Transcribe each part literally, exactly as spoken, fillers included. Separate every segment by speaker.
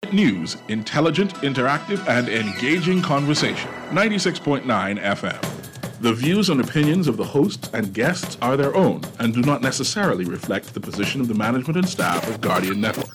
Speaker 1: News, intelligent, interactive, and engaging conversation. ninety-six point nine F M. The views and opinions of the hosts and guests are their own and do not necessarily reflect the position of the management and staff of Guardian Network.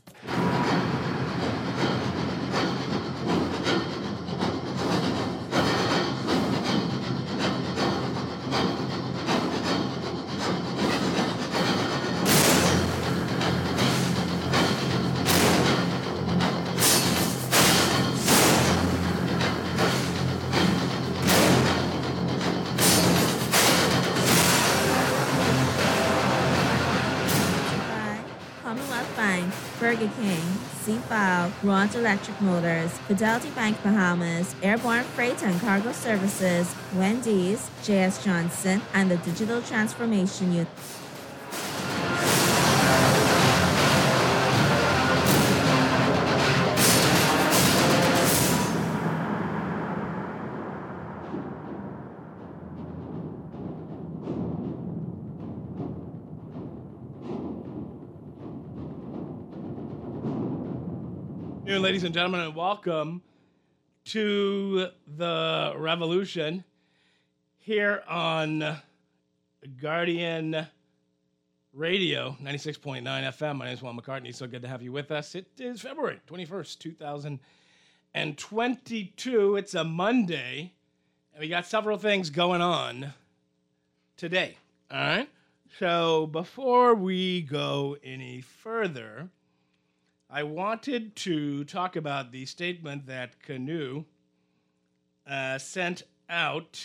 Speaker 2: Burger King, C-File, Ron's Electric Motors, Fidelity Bank Bahamas, Airborne Freight and Cargo Services, Wendy's, J S Johnson, and the Digital Transformation Unit.
Speaker 3: Ladies and gentlemen, and welcome to the revolution here on Guardian Radio, ninety-six point nine F M. My name is Juan McCartney. So good to have you with us. It is February twenty-first, two thousand twenty-two. It's a Monday, and we got several things going on today. All right? So before we go any further, I wanted to talk about the statement that Canoe uh, sent out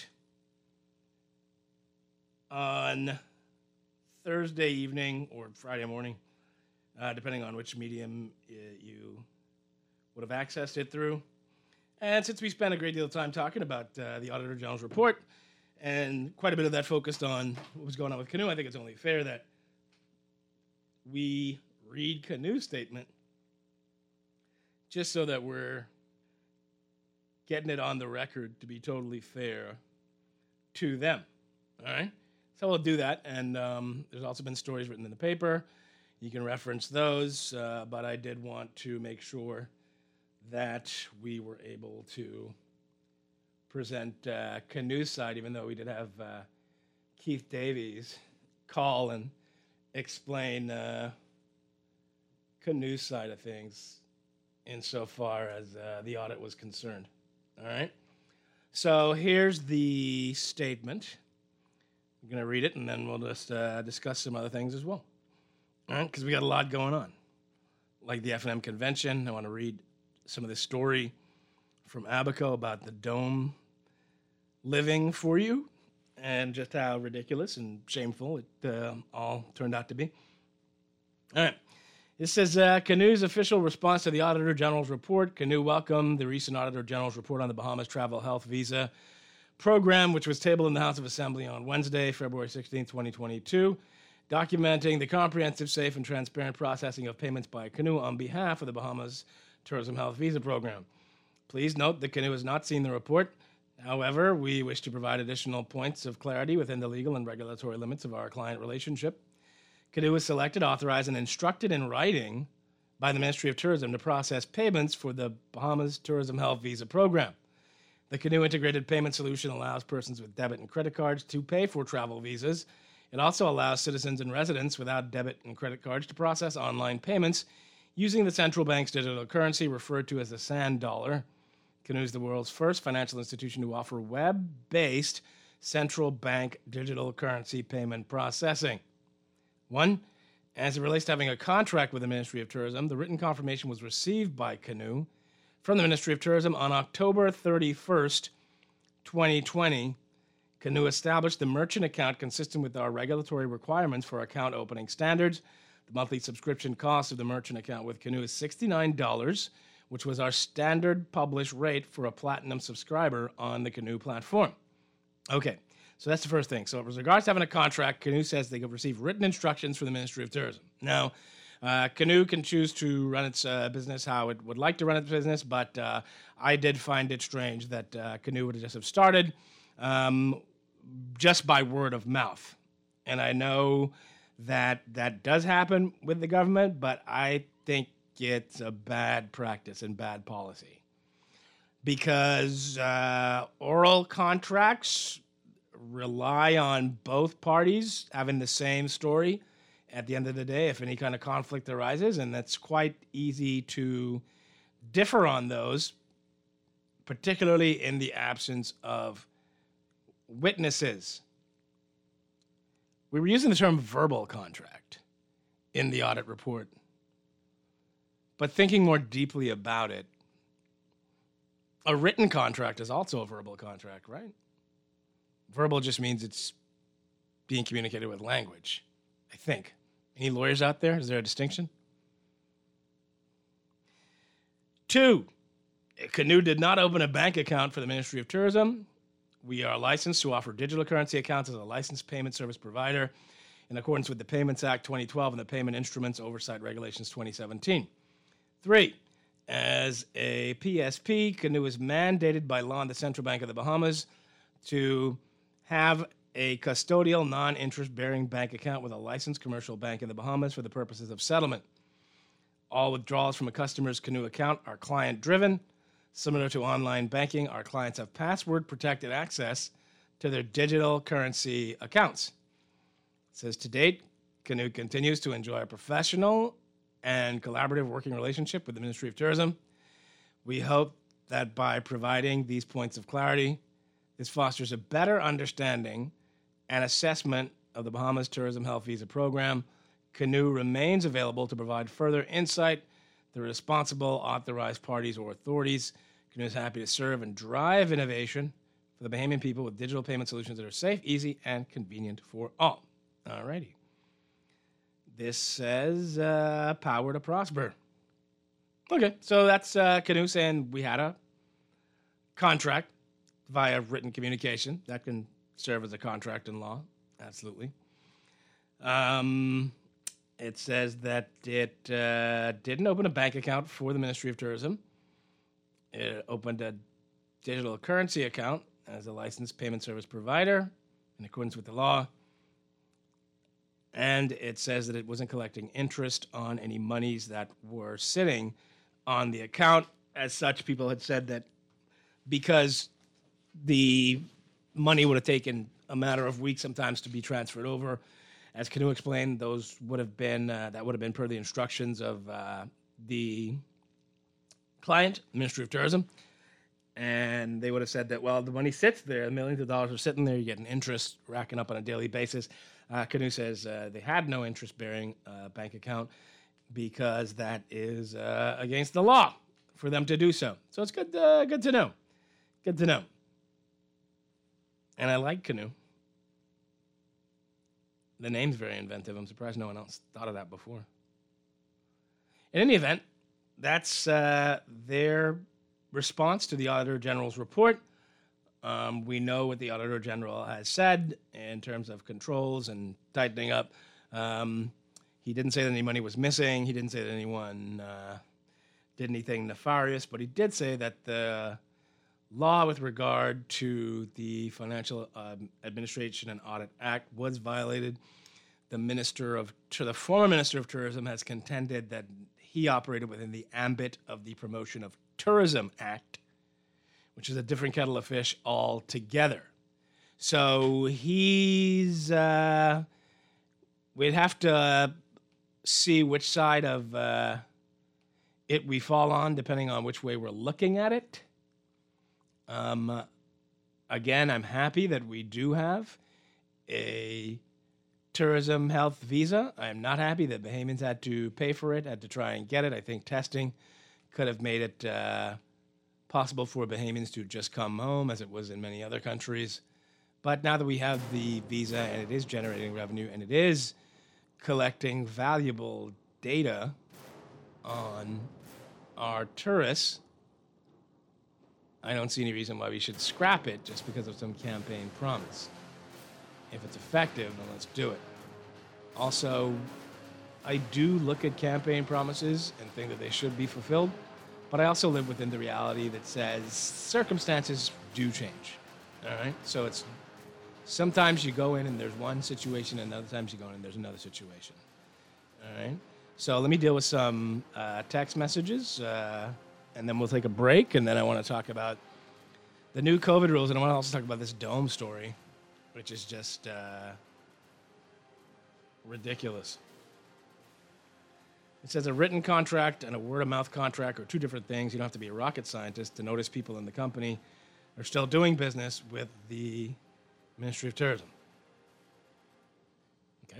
Speaker 3: on Thursday evening or Friday morning, uh, depending on which medium uh, you would have accessed it through. And since we spent a great deal of time talking about uh, the Auditor General's report, and quite a bit of that focused on what was going on with Canoe, I think it's only fair that we read Canoe's statement just so that we're getting it on the record to be totally fair to them, all right? So we'll do that, and um, there's also been stories written in the paper. You can reference those, uh, but I did want to make sure that we were able to present uh, Canoe's side, even though we did have uh, Keith Davies call and explain uh, Canoe's side of things insofar as uh, the audit was concerned. All right? So here's the statement. I'm going to read it, and then we'll just uh, discuss some other things as well. All right? Because we got a lot going on. Like the F N M convention, I want to read some of the story from Abaco about the dome living for you and just how ridiculous and shameful it uh, all turned out to be. All right. This says, uh, Canoe's official response to the Auditor General's report. Canoe welcomed the recent Auditor General's report on the Bahamas Travel Health Visa Program, which was tabled in the House of Assembly on Wednesday, February sixteenth, twenty twenty-two, documenting the comprehensive, safe, and transparent processing of payments by Canoe on behalf of the Bahamas Tourism Health Visa Program. Please note that Canoe has not seen the report. However, we wish to provide additional points of clarity within the legal and regulatory limits of our client relationship. Canoe was selected, authorized, and instructed in writing by the Ministry of Tourism to process payments for the Bahamas Tourism Health Visa Program. The Canoe Integrated Payment Solution allows persons with debit and credit cards to pay for travel visas. It also allows citizens and residents without debit and credit cards to process online payments using the central bank's digital currency, referred to as the Sand Dollar. Canoe is the world's first financial institution to offer web-based central bank digital currency payment processing. One, as it relates to having a contract with the Ministry of Tourism, the written confirmation was received by Canoe from the Ministry of Tourism on October thirty-first, twenty twenty. Canoe established the merchant account consistent with our regulatory requirements for account opening standards. The monthly subscription cost of the merchant account with Canoe is sixty-nine dollars, which was our standard published rate for a platinum subscriber on the Canoe platform. Okay. So that's the first thing. So with regards to having a contract, Canoe says they have received written instructions from the Ministry of Tourism. Now, uh, Canoe can choose to run its uh, business how it would like to run its business, but uh, I did find it strange that uh, Canoe would just have started um, just by word of mouth. And I know that that does happen with the government, but I think it's a bad practice and bad policy. Because uh, oral contracts rely on both parties having the same story at the end of the day if any kind of conflict arises, and that's quite easy to differ on those, particularly in the absence of witnesses. We were using the term verbal contract in the audit report, but thinking more deeply about it, a written contract is also a verbal contract, right? Verbal just means it's being communicated with language, I think. Any lawyers out there? Is there a distinction? Two, Canoe did not open a bank account for the Ministry of Tourism. We are licensed to offer digital currency accounts as a licensed payment service provider in accordance with the Payments Act twenty twelve and the Payment Instruments Oversight Regulations twenty seventeen. Three, as a P S P, Canoe is mandated by law in the Central Bank of the Bahamas to have a custodial, non-interest-bearing bank account with a licensed commercial bank in the Bahamas for the purposes of settlement. All withdrawals from a customer's Canoe account are client-driven. Similar to online banking, our clients have password-protected access to their digital currency accounts. It says, to date, Canoe continues to enjoy a professional and collaborative working relationship with the Ministry of Tourism. We hope that by providing these points of clarity, this fosters a better understanding and assessment of the Bahamas Tourism Health Visa Program. Canoe remains available to provide further insight to responsible authorized parties or authorities. Canoe is happy to serve and drive innovation for the Bahamian people with digital payment solutions that are safe, easy, and convenient for all. All righty. This says uh, power to prosper. Okay, so that's uh, Canoe saying we had a contract via written communication. That can serve as a contract in law, absolutely. Um, it says that it uh, didn't open a bank account for the Ministry of Tourism. It opened a digital currency account as a licensed payment service provider in accordance with the law. And it says that it wasn't collecting interest on any monies that were sitting on the account. As such, people had said that because the money would have taken a matter of weeks sometimes to be transferred over, as Canoe explained, those would have been uh, that would have been per the instructions of uh, the client, Ministry of Tourism, and they would have said that, well, the money sits there, millions of dollars are sitting there, you get an interest racking up on a daily basis. Uh, Canoe says uh, they had no interest-bearing uh, bank account because that is uh, against the law for them to do so. So it's good, uh, good to know. Good to know. And I like Canoe. The name's very inventive. I'm surprised no one else thought of that before. In any event, that's uh, their response to the Auditor General's report. Um, we know what the Auditor General has said in terms of controls and tightening up. Um, he didn't say that any money was missing. He didn't say that anyone uh, did anything nefarious, but he did say that the law with regard to the Financial um, Administration and Audit Act was violated. The minister of, to the former Minister of Tourism has contended that he operated within the ambit of the Promotion of Tourism Act, which is a different kettle of fish altogether. So he's, uh, we'd have to see which side of uh, it we fall on, depending on which way we're looking at it. Um, again, I'm happy that we do have a tourism health visa. I am not happy that Bahamians had to pay for it, had to try and get it. I think testing could have made it uh, possible for Bahamians to just come home, as it was in many other countries. But now that we have the visa and it is generating revenue and it is collecting valuable data on our tourists, I don't see any reason why we should scrap it just because of some campaign promise. If it's effective, then let's do it. Also, I do look at campaign promises and think that they should be fulfilled, but I also live within the reality that says circumstances do change. All right? So it's sometimes you go in and there's one situation, and other times you go in and there's another situation. All right? So let me deal with some uh, text messages, uh, and then we'll take a break, and then I want to talk about the new COVID rules, and I want to also talk about this Dome story, which is just uh, ridiculous. It says a written contract and a word-of-mouth contract are two different things. You don't have to be a rocket scientist to notice people in the company are still doing business with the Ministry of Tourism. Okay.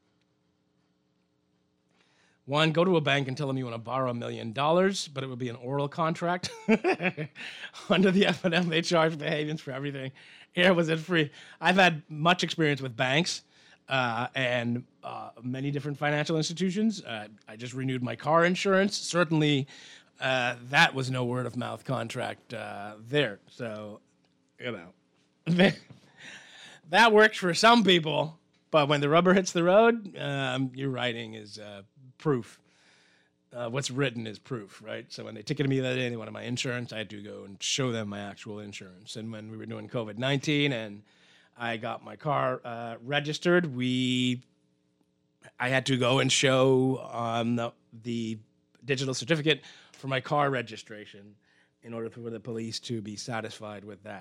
Speaker 3: One, go to a bank and tell them you want to borrow a million dollars, but it would be an oral contract. Under the F and M, they charge behaviors for everything. Here was it free. I've had much experience with banks uh, and uh, many different financial institutions. Uh, I just renewed my car insurance. Certainly, uh, that was no word-of-mouth contract uh, there. So, you know, that works for some people, but when the rubber hits the road, um, your writing is uh, proof. Uh, what's written is proof, right? So when they ticketed me the other day, they wanted my insurance, I had to go and show them my actual insurance. And when we were doing COVID nineteen and I got my car uh, registered, we, I had to go and show um, the, the digital certificate for my car registration in order for the police to be satisfied with that.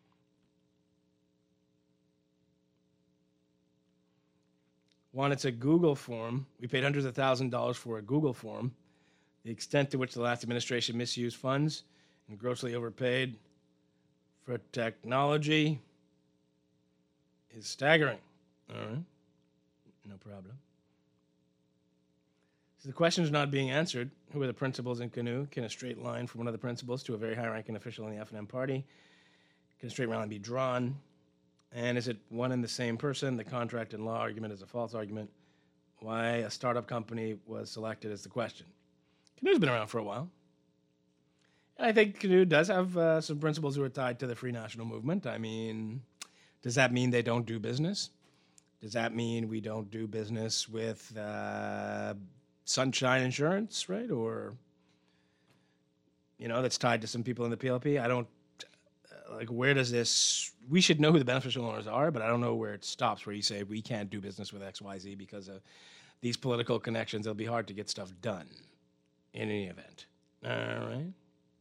Speaker 3: One, it's a Google form. We paid hundreds of thousands of dollars for a Google form. The extent to which the last administration misused funds and grossly overpaid for technology is staggering. All right. No problem. So the question is not being answered. Who are the principals in Canoe? Can a straight line from one of the principals to a very high-ranking official in the F and M party? Can a straight line be drawn? And is it one and the same person? The contract and law argument is a false argument. Why a startup company was selected is the question. Canoe's been around for a while. And I think Canoe does have uh, some principles who are tied to the Free National Movement. I mean, does that mean they don't do business? Does that mean we don't do business with uh, Sunshine Insurance, right? Or, you know, that's tied to some people in the P L P? I don't, uh, like, where does this, we should know who the beneficial owners are, but I don't know where it stops, where you say we can't do business with X Y Z because of these political connections. It'll be hard to get stuff done in any event. All right.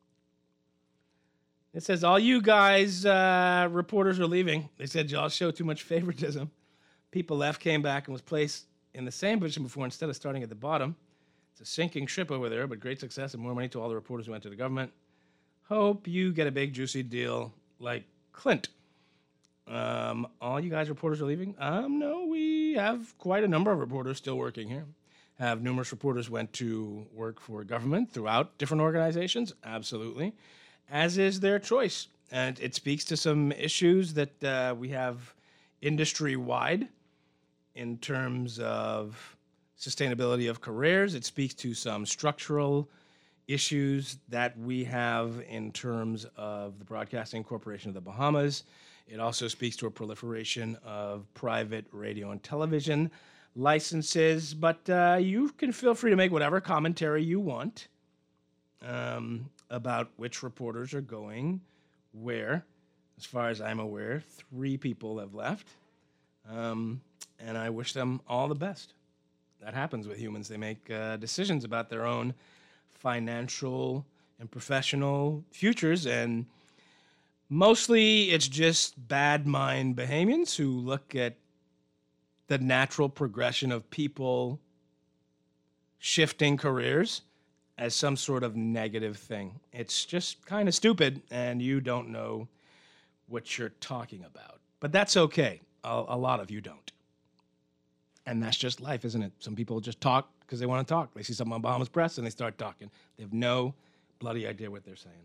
Speaker 3: It says, all you guys, uh, reporters are leaving. They said y'all show too much favoritism. People left, came back, and was placed in the same position before instead of starting at the bottom. It's a sinking ship over there, but great success and more money to all the reporters who went to the government. Hope you get a big, juicy deal like Clint. Um, all you guys reporters are leaving? Um, no, we have quite a number of reporters still working here. Have numerous reporters went to work for government throughout different organizations? Absolutely. As is their choice. And it speaks to some issues that uh, we have industry-wide in terms of sustainability of careers. It speaks to some structural issues that we have in terms of the Broadcasting Corporation of the Bahamas. It also speaks to a proliferation of private radio and television licenses, but uh, you can feel free to make whatever commentary you want um, about which reporters are going where. As far as I'm aware, three people have left, um, and I wish them all the best. That happens with humans. They make uh, decisions about their own financial and professional futures, and mostly it's just bad mind Bahamians who look at the natural progression of people shifting careers as some sort of negative thing. It's just kind of stupid, and you don't know what you're talking about. But that's okay. A, a lot of you don't. And that's just life, isn't it? Some people just talk because they want to talk. They see something on Bahamas Press, and they start talking. They have no bloody idea what they're saying.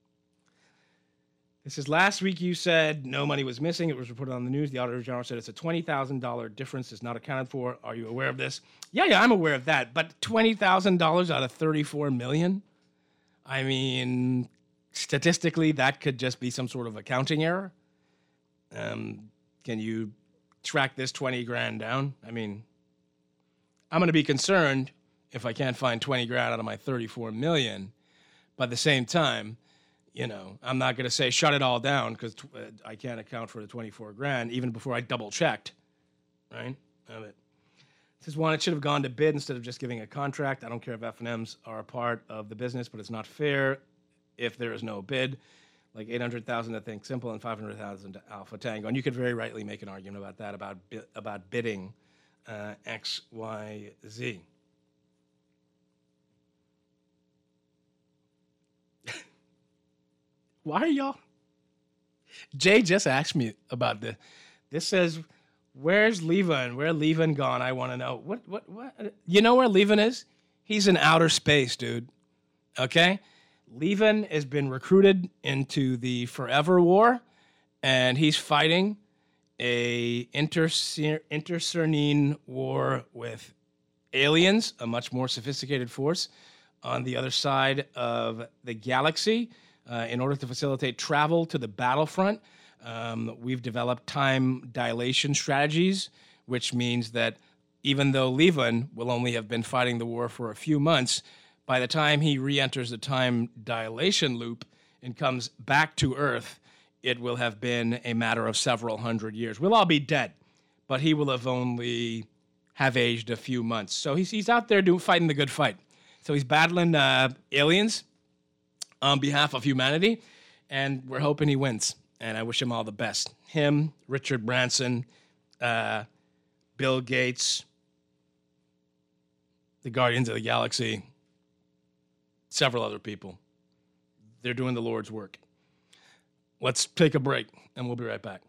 Speaker 3: This is last week you said no money was missing. It was reported on the news. The Auditor General said it's a twenty thousand dollars difference is not accounted for. Are you aware of this? Yeah, yeah, I'm aware of that. But twenty thousand dollars out of thirty-four million dollars? I mean, statistically, that could just be some sort of accounting error. Um, can you track this twenty grand down? I mean, I'm going to be concerned if I can't find twenty grand out of my thirty-four million dollars. But at the same time, you know, I'm not going to say shut it all down because t- uh, I can't account for the twenty-four grand even before I double checked, right? Of it. It Says one, it should have gone to bid instead of just giving a contract. I don't care if F and Ms are a part of the business, but it's not fair if there is no bid. Like eight hundred thousand to Think Simple and five hundred thousand to Alpha Tango. And you could very rightly make an argument about that, about bi- about bidding uh, X, Y, Z. Why are y'all? Jay just asked me about this. This says, where's Levin? Where Levin gone? I want to know. What, what, what? You know where Levin is? He's in outer space, dude. Okay? Levin has been recruited into the Forever War, and he's fighting a inter- intercernine war with aliens, a much more sophisticated force, on the other side of the galaxy. Uh, in order to facilitate travel to the battlefront, um, we've developed time dilation strategies, which means that even though Levin will only have been fighting the war for a few months, by the time he re-enters the time dilation loop and comes back to Earth, it will have been a matter of several hundred years. We'll all be dead, but he will have only have aged a few months. So he's he's out there doing fighting the good fight. So he's battling uh, aliens on behalf of humanity, and we're hoping he wins. And I wish him all the best. Him, Richard Branson, uh, Bill Gates, the Guardians of the Galaxy, several other people. They're doing the Lord's work. Let's take a break, and we'll be right back.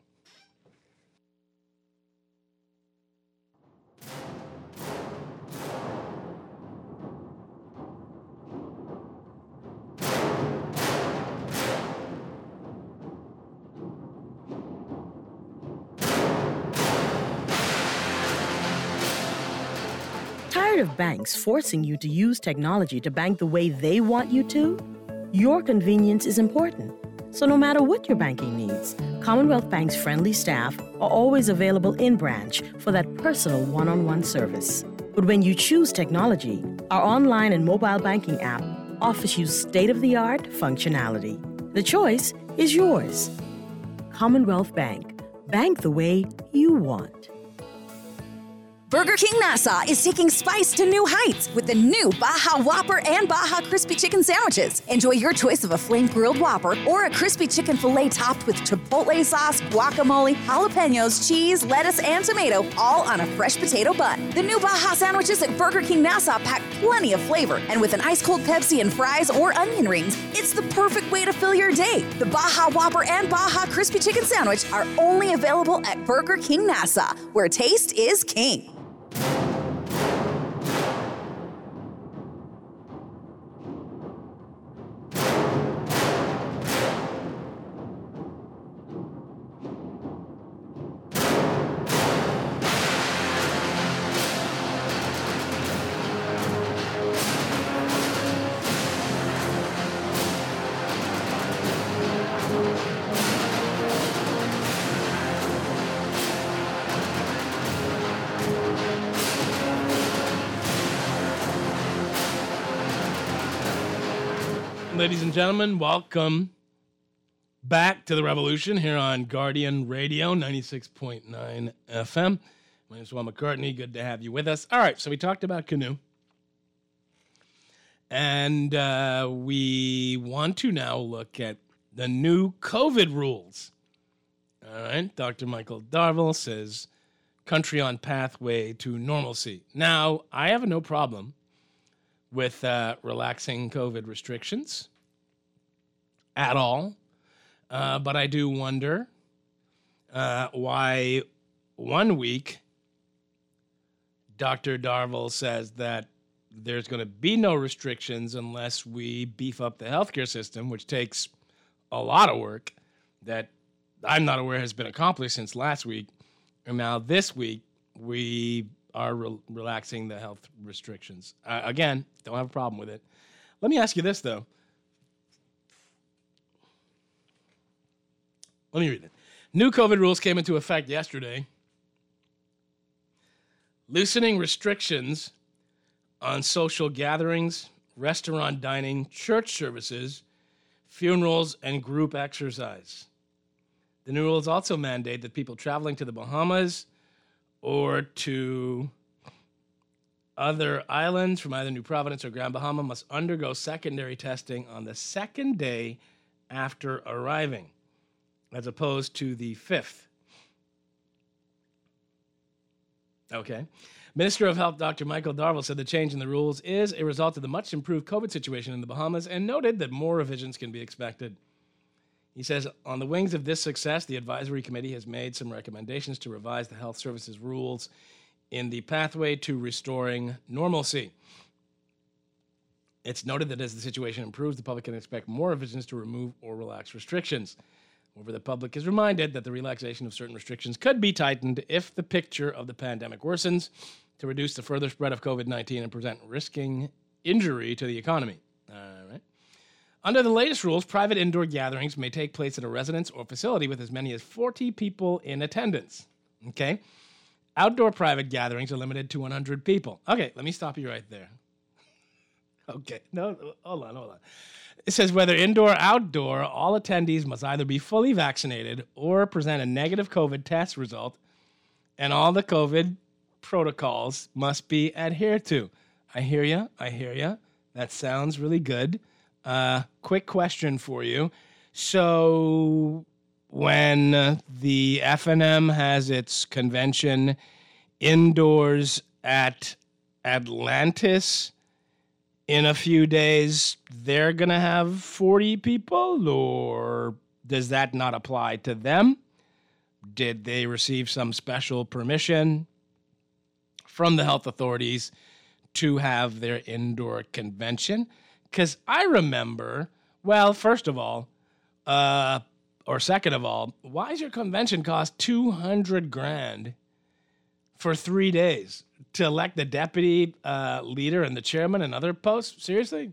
Speaker 4: Tired of banks forcing you to use technology to bank the way they want you to? Your convenience is important. So no matter what your banking needs, Commonwealth Bank's friendly staff are always available in branch for that personal one-on-one service. But when you choose technology, our online and mobile banking app offers you state-of-the-art functionality. The choice is yours. Commonwealth Bank. Bank the way you want.
Speaker 5: Burger King Nassau is taking spice to new heights with the new Baja Whopper and Baja Crispy Chicken sandwiches. Enjoy your choice of a flame-grilled Whopper or a crispy chicken filet topped with chipotle sauce, guacamole, jalapenos, cheese, lettuce, and tomato, all on a fresh potato bun. The new Baja sandwiches at Burger King Nassau pack plenty of flavor, and with an ice-cold Pepsi and fries or onion rings, it's the perfect way to fill your day. The Baja Whopper and Baja Crispy Chicken sandwich are only available at Burger King Nassau, where taste is king.
Speaker 3: Ladies and gentlemen, welcome back to the Revolution here on Guardian Radio, ninety-six point nine F M. My name is Will McCartney. Good to have you with us. All right, so we talked about Canoe. And uh, we want to now look at the new COVID rules. All right, Doctor Michael Darville says, country on pathway to normalcy. Now, I have no problem with uh, relaxing COVID restrictions at all. Uh, but I do wonder uh, why one week Doctor Darville says that there's going to be no restrictions unless we beef up the healthcare system, which takes a lot of work that I'm not aware has been accomplished since last week. And now this week, we are re- relaxing the health restrictions. Uh, again, don't have a problem with it. Let me ask you this, though. Let me read it. New COVID rules came into effect yesterday, loosening restrictions on social gatherings, restaurant dining, church services, funerals, and group exercise. The new rules also mandate that people traveling to the Bahamas or to Other islands from either New Providence or Grand Bahama must undergo secondary testing on the second day after arriving, as opposed to the fifth. Okay. Minister of Health Doctor Michael Darville said the change in the rules is a result of the much improved COVID situation in the Bahamas and noted that more revisions can be expected. He says, on the wings of this success, the advisory committee has made some recommendations to revise the health services rules in the pathway to restoring normalcy. It's noted that as the situation improves, the public can expect more revisions to remove or relax restrictions. However, the public is reminded that the relaxation of certain restrictions could be tightened if the picture of the pandemic worsens to reduce the further spread of COVID nineteen and present risking injury to the economy. All right. Under the latest rules, private indoor gatherings may take place at a residence or facility with as many as forty people in attendance. Okay? Outdoor private gatherings are limited to one hundred people. Okay, let me stop you right there. Okay, no, hold on, hold on. It says whether indoor or outdoor, all attendees must either be fully vaccinated or present a negative COVID test result, and all the COVID protocols must be adhered to. I hear you. I hear you. That sounds really good. Uh, quick question for you. So when uh, the F N M has its convention indoors at Atlantis in a few days, they're going to have forty people, or does that not apply to them? Did they receive some special permission from the health authorities to have their indoor convention? Because I remember, well, first of all, uh, or second of all, why does your convention cost two hundred grand for three days to elect the deputy uh, leader and the chairman and other posts? Seriously?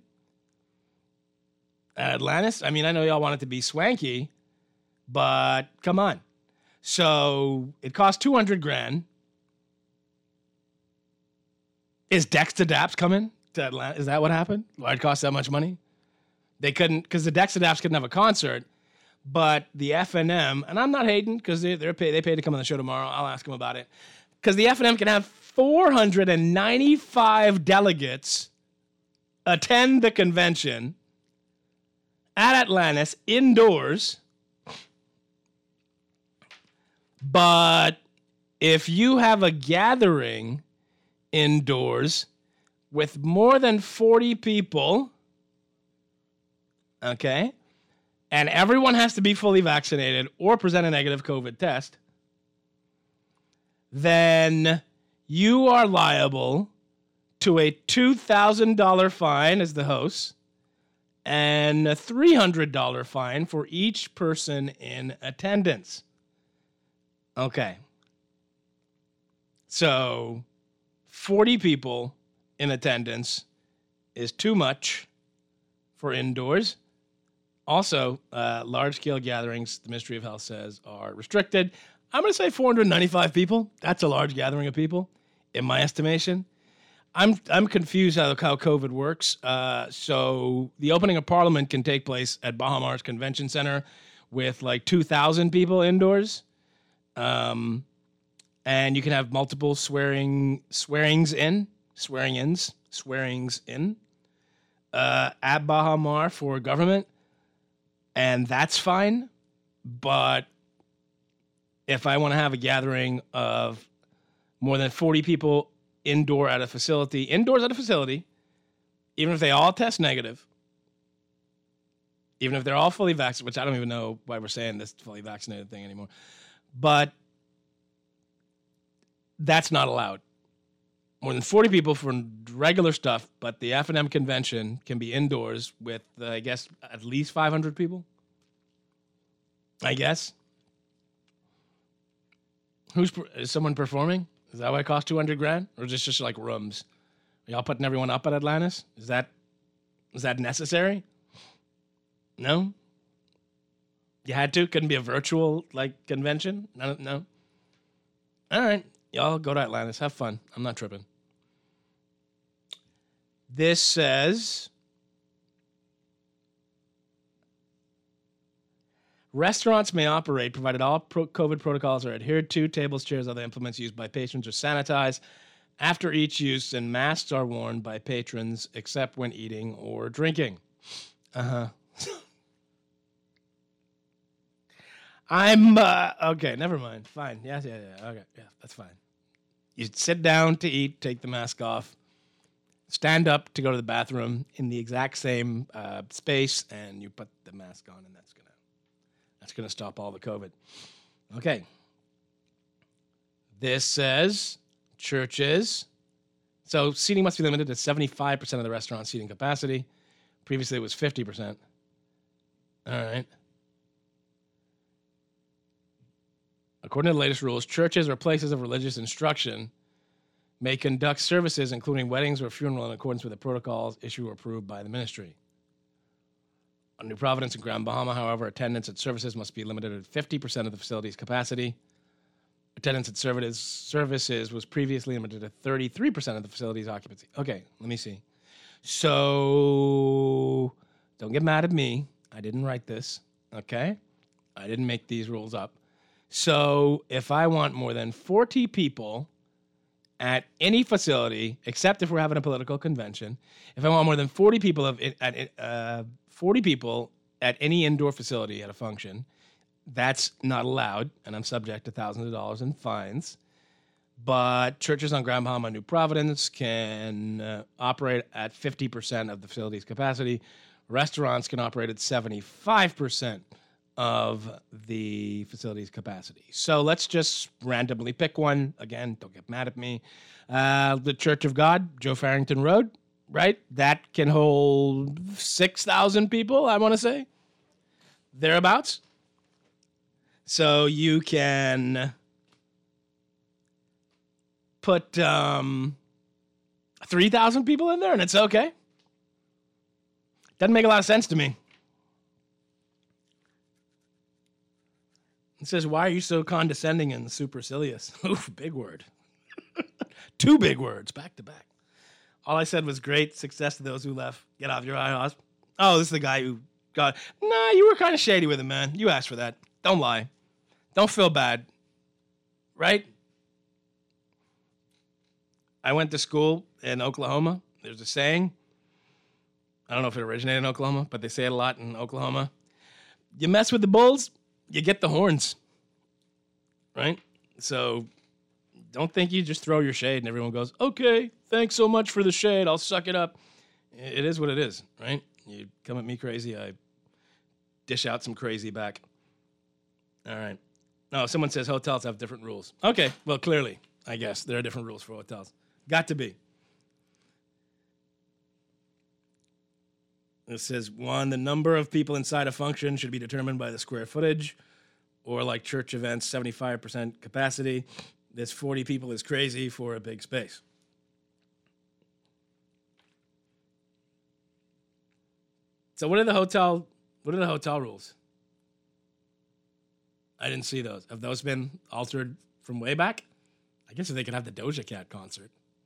Speaker 3: At Atlantis? I mean, I know y'all want it to be swanky, but come on. So it cost two hundred grand. Is Dex to Daps coming to Atlanta? Is that what happened? Why it cost that much money? They couldn't, because the Dex to Daps couldn't have a concert, but the F N M, and I'm not hating because they, they're paid, they paid to come on the show tomorrow. I'll ask them about it. Because the F N M can have four hundred ninety-five delegates attend the convention at Atlantis indoors. But if you have a gathering indoors with more than forty people, okay, and everyone has to be fully vaccinated or present a negative COVID test, then you are liable to a two thousand dollars fine as the host and a three hundred dollars fine for each person in attendance. Okay. So forty people in attendance is too much for indoors. Also, uh, large-scale gatherings, the Ministry of Health says, are restricted. I'm going to say four hundred ninety-five people. That's a large gathering of people, in my estimation. I'm I'm confused how, how COVID works. Uh, so the opening of Parliament can take place at Baha Mars Convention Center with like two thousand people indoors. Um, and you can have multiple swearing swearings in, swearing-ins, swearings in uh, at Baha Mar for government. And that's fine. But if I want to have a gathering of more than forty people indoor at a facility, indoors at a facility, even if they all test negative, even if they're all fully vaccinated, which I don't even know why we're saying this fully vaccinated thing anymore, but that's not allowed. More than forty people for regular stuff, but the F N M convention can be indoors with, uh, I guess, at least five hundred people. I guess. Who's is someone performing? Is that why it costs two hundred grand? Or is this just like rooms? Are y'all putting everyone up at Atlantis? Is that is that necessary? No? You had to? Couldn't be a virtual like convention? No, no. All right. Y'all go to Atlantis. Have fun. I'm not tripping. This says, restaurants may operate provided all pro- COVID protocols are adhered to. Tables, chairs, other implements used by patrons are sanitized after each use, and masks are worn by patrons except when eating or drinking. Uh-huh. I'm, uh, okay, never mind. Fine. Yeah, yeah, yeah. Okay, yeah, that's fine. You sit down to eat, take the mask off, stand up to go to the bathroom in the exact same uh, space, and you put the mask on, and that's gonna that's gonna stop all the COVID. Okay. This says churches. So seating must be limited to seventy-five percent of the restaurant seating capacity. Previously, it was fifty percent. All right. According to the latest rules, churches or places of religious instruction may conduct services, including weddings or funeral, in accordance with the protocols issued or approved by the ministry. On New Providence and Grand Bahama, however, attendance at services must be limited to fifty percent of the facility's capacity. Attendance at services was previously limited to thirty-three percent of the facility's occupancy. Okay, let me see. So, don't get mad at me. I didn't write this, okay? I didn't make these rules up. So, if I want more than forty people at any facility, except if we're having a political convention, if I want more than forty people of at uh, forty people at any indoor facility at a function, that's not allowed, and I'm subject to thousands of dollars in fines. But churches on Grand Bahama and New Providence can uh, operate at fifty percent of the facility's capacity. Restaurants can operate at seventy-five percent of the facility's capacity. So let's just randomly pick one. Again, don't get mad at me. Uh, the Church of God, Joe Farrington Road, right? That can hold six thousand people, I want to say. Thereabouts. So you can put um, three thousand people in there and it's okay. Doesn't make a lot of sense to me. It says, why are you so condescending and supercilious? Oof, big word. Two big words, back to back. All I said was great success to those who left. Get off your high horse. Oh, this is the guy who got... Nah, you were kind of shady with him, man. You asked for that. Don't lie. Don't feel bad. Right? I went to school in Oklahoma. There's a saying. I don't know if it originated in Oklahoma, but they say it a lot in Oklahoma. You mess with the bulls, you get the horns, right? So don't think you just throw your shade and everyone goes, okay, thanks so much for the shade. I'll suck it up. It is what it is, right? You come at me crazy, I dish out some crazy back. All right. No, someone says hotels have different rules. Okay, well, clearly, I guess there are different rules for hotels. Got to be. It says, one, the number of people inside a function should be determined by the square footage, or like church events, seventy-five percent capacity. This forty people is crazy for a big space. So what are the hotel, what are the hotel rules? I didn't see those. Have those been altered from way back? I guess if they could have the Doja Cat concert.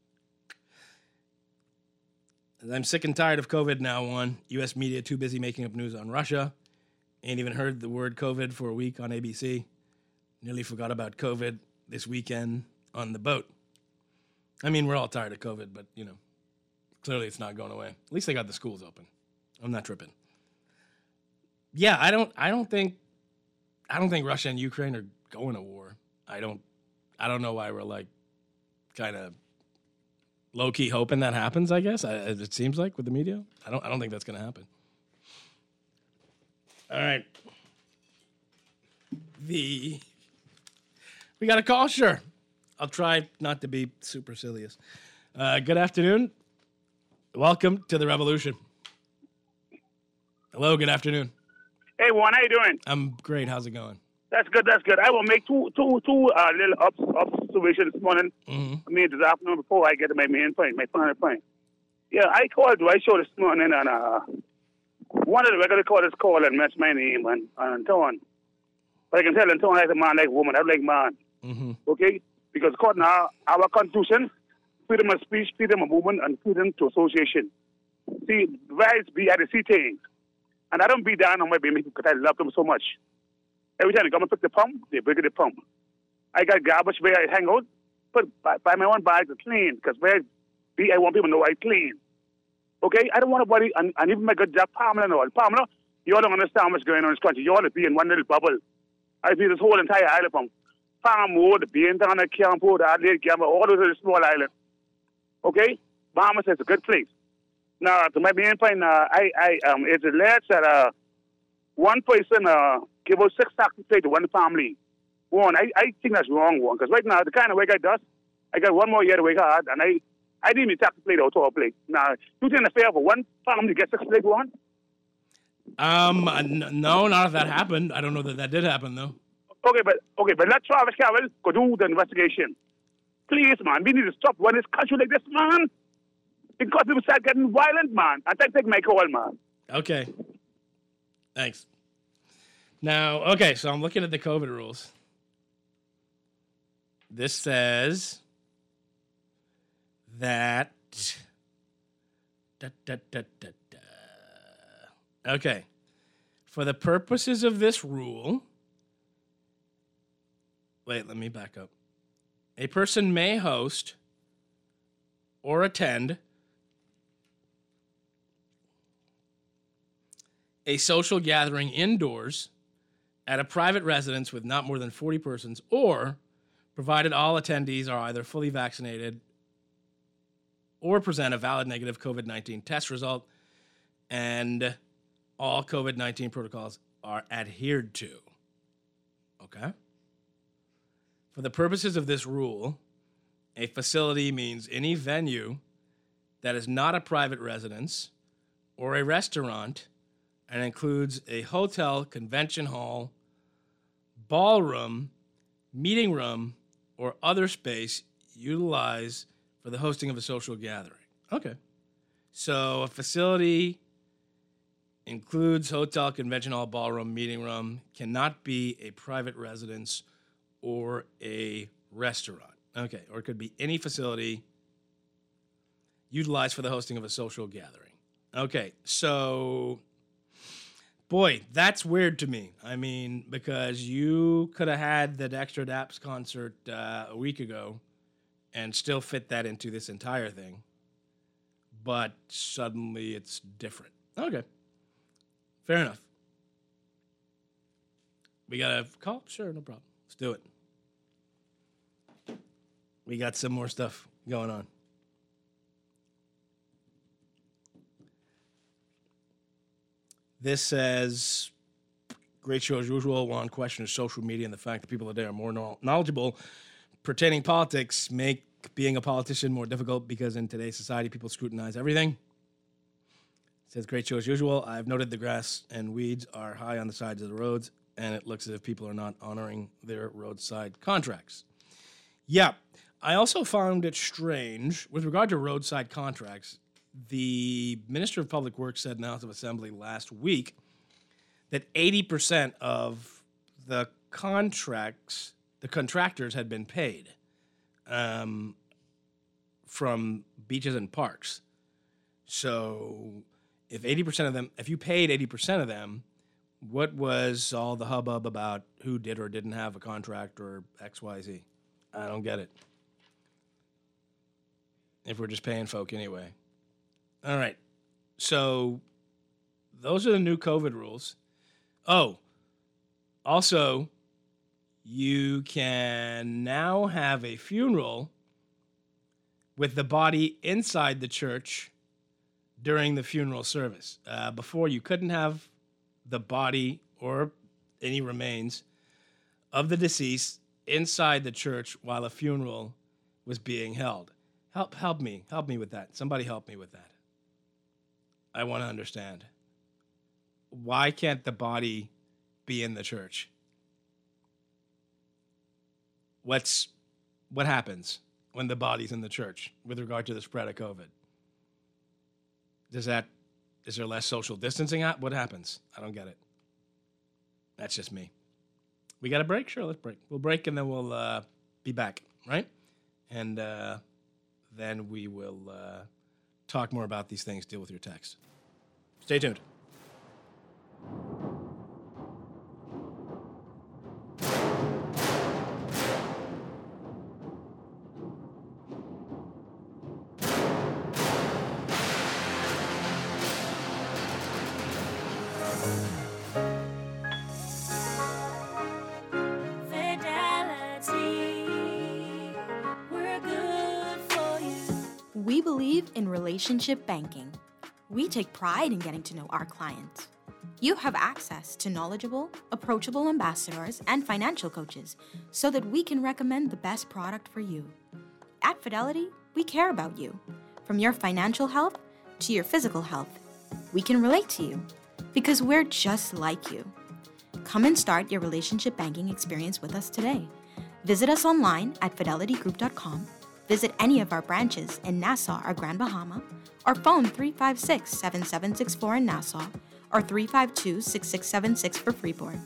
Speaker 3: I'm sick and tired of COVID now, one. U S media too busy making up news on Russia. Ain't even heard the word COVID for a week on A B C. Nearly forgot about COVID this weekend on the boat. I mean, we're all tired of COVID, but, you know, clearly it's not going away. At least they got the schools open. I'm not tripping. Yeah, I don't I don't think I don't think Russia and Ukraine are going to war. I don't I don't know why we're like kind of low-key hoping that happens, I guess. I, it seems like with the media. I don't I don't think that's going to happen. All right. The We got a call? Sure. I'll try not to be supercilious. Uh, good afternoon. Welcome to the revolution. Hello, good afternoon.
Speaker 6: Hey, Juan, how you doing?
Speaker 3: I'm great. How's it going?
Speaker 6: That's good, that's good. I will make two two, two uh, little obs- observations this morning.
Speaker 3: Mm-hmm.
Speaker 6: I mean, this afternoon before I get to my main point, my final point. Yeah, I called I show this morning, and uh, one of the regular callers called and mentioned my name and, and Anton. But I can tell Anton like a man, like a woman. I like man.
Speaker 3: Mm-hmm.
Speaker 6: Okay? Because according to our, our Constitution, freedom of speech, freedom of movement, and freedom to association. See, rights be at the sea thing. And I don't be down on my baby because I love them so much. Every time they come and pick the pump, they break the pump. I got garbage where I hang out, put buy, buy my own bag to clean because where be I want people to know I clean. Okay, I don't want nobody, and, and even my good job, Pamela and all. Pamela, you all don't understand what's going on in this country. You all be in one little bubble. I see this whole entire island from Farmwood, Beantown, Campo, Adelaide, Gamma, all those little small islands. Okay, Bahamas is a good place. Now, to my main point, uh, I, I, um, it's alleged that uh, one person uh, give out six tax pay to one family. One, I, I think that's wrong, one, because right now, the kind of work I does, I got one more year to work hard, and I, I didn't even tax plate out to a plate. Now, you think it's fair for one family to get six plate one?
Speaker 3: Um, n- no, not if that happened. I don't know that that did happen, though.
Speaker 6: Okay, but okay, but let Travis Carroll go do the investigation. Please, man, we need to stop running this country like this, man. Because people start getting violent, man. I think take my call, man.
Speaker 3: Okay. Thanks. Now, okay, so I'm looking at the COVID rules. This says that. Da, da, da, da, da. Okay. For the purposes of this rule. Wait, let me back up. A person may host or attend a social gathering indoors at a private residence with not more than forty persons, or provided all attendees are either fully vaccinated or present a valid negative COVID nineteen test result and all COVID nineteen protocols are adhered to. Okay? For the purposes of this rule, a facility means any venue that is not a private residence or a restaurant and includes a hotel, convention hall, ballroom, meeting room, or other space utilized for the hosting of a social gathering. Okay. So a facility includes hotel, convention hall, ballroom, meeting room, cannot be a private residence or a restaurant. Okay, or it could be any facility utilized for the hosting of a social gathering. Okay, so, boy, that's weird to me. I mean, because you could have had the Dexter Daps concert uh, a week ago and still fit that into this entire thing, but suddenly it's different. Okay, fair enough. We got a call? Sure, no problem. Let's do it. We got some more stuff going on. This says, great show as usual. One question is social media and the fact that people today are more knowledgeable pertaining politics make being a politician more difficult because in today's society, people scrutinize everything. It says, great show as usual. I've noted the grass and weeds are high on the sides of the roads, and it looks as if people are not honoring their roadside contracts. Yeah, I also found it strange, with regard to roadside contracts, the Minister of Public Works said in the House of Assembly last week that eighty percent of the contracts, the contractors had been paid um, from beaches and parks. So if eighty percent of them, if you paid eighty percent of them, what was all the hubbub about who did or didn't have a contract or X Y Z? I don't get it. If we're just paying folk anyway. All right. So those are the new COVID rules. Oh, also, you can now have a funeral with the body inside the church during the funeral service. Uh, before, you couldn't have the body or any remains of the deceased inside the church while a funeral was being held. Help, help me. Help me with that. Somebody help me with that. I want to understand. Why can't the body be in the church? What's what happens when the body's in the church with regard to the spread of COVID? Does that is there less social distancing? What happens? I don't get it. That's just me. We got a break? Sure, let's break. We'll break and then we'll uh, be back, right? And uh, then we will uh, talk more about these things, deal with your text. Stay tuned.
Speaker 7: in relationship banking. We take pride in getting to know our clients. You have access to knowledgeable, approachable ambassadors and financial coaches so that we can recommend the best product for you. At Fidelity, we care about you. From your financial health to your physical health, we can relate to you because we're just like you. Come and start your relationship banking experience with us today. Visit us online at fidelity group dot com. Visit any of our branches in Nassau or Grand Bahama, or phone three five six, seven seven six four in Nassau or three five two, six six seven six for Freeport.